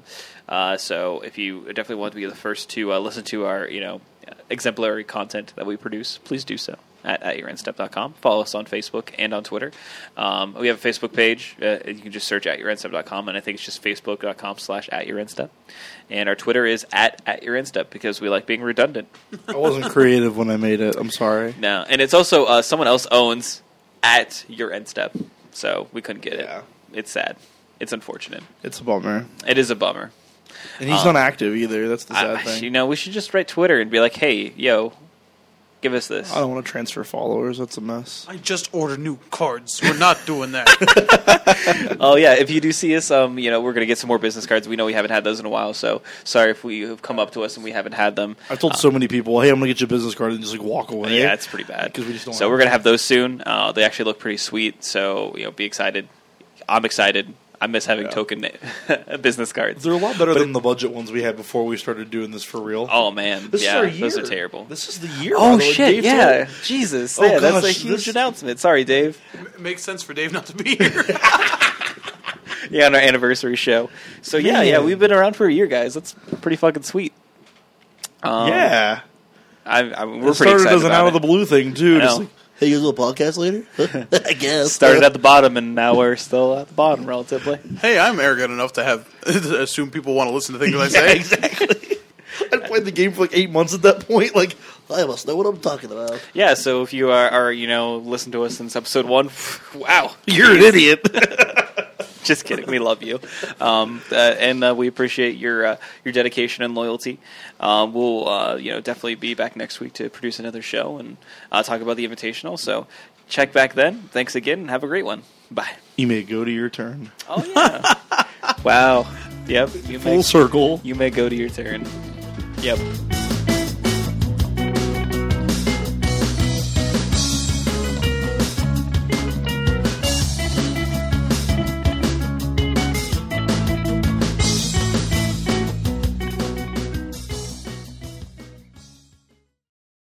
So if you definitely want to be the first to listen to our exemplary content that we produce, please do so at yourendstep.com. Follow us on Facebook and on Twitter. We have a Facebook page. You can just search atyourendstep.com, and I think it's just facebook.com/atyourendstep. And our Twitter is at yourendstep because we like being redundant. I wasn't creative when I made it. I'm sorry. No, and it's also someone else owns at yourendstep, so we couldn't get it. Yeah. It's sad. It's unfortunate. It's a bummer. It is a bummer. And he's not active either. That's the sad thing. We should just write Twitter and be like, hey, yo, give us this. I don't want to transfer followers. That's a mess. I just ordered new cards. We're not doing that. Oh, yeah. If you do see us, we're going to get some more business cards. We know we haven't had those in a while, so sorry if we have come up to us and we haven't had them. I've told so many people, hey, I'm going to get you a business card, and just walk away. Yeah, it's pretty bad. We just don't so we're going to have those soon. They actually look pretty sweet, so be excited. I'm excited. I miss having token business cards. They're a lot better than the budget ones we had before we started doing this for real. Oh, man. This is our year. Those are terrible. This is the year. Oh, shit, yeah. Told. Jesus. Oh, yeah, gosh, that's a huge announcement. Sorry, Dave. It makes sense for Dave not to be here. Yeah, on our anniversary show. So, yeah, we've been around for a year, guys. That's pretty fucking sweet. Yeah. we're it pretty started excited as an about out of the blue thing, too. Just like, Hey, you guys do a podcast later? I guess. Started at the bottom, and now we're still at the bottom, relatively. Hey, I'm arrogant enough to assume people want to listen to things I say. exactly. I'd played the game for 8 months at that point. I must know what I'm talking about. Yeah, so if you are listen to us since episode 1, wow. You're an idiot. Just kidding. We love you, and we appreciate your dedication and loyalty. We'll definitely be back next week to produce another show and talk about the Invitational. So check back then. Thanks again, and have a great one. Bye. You may go to your turn. Oh yeah! Wow. Yep. Full circle. You may go to your turn. Yep.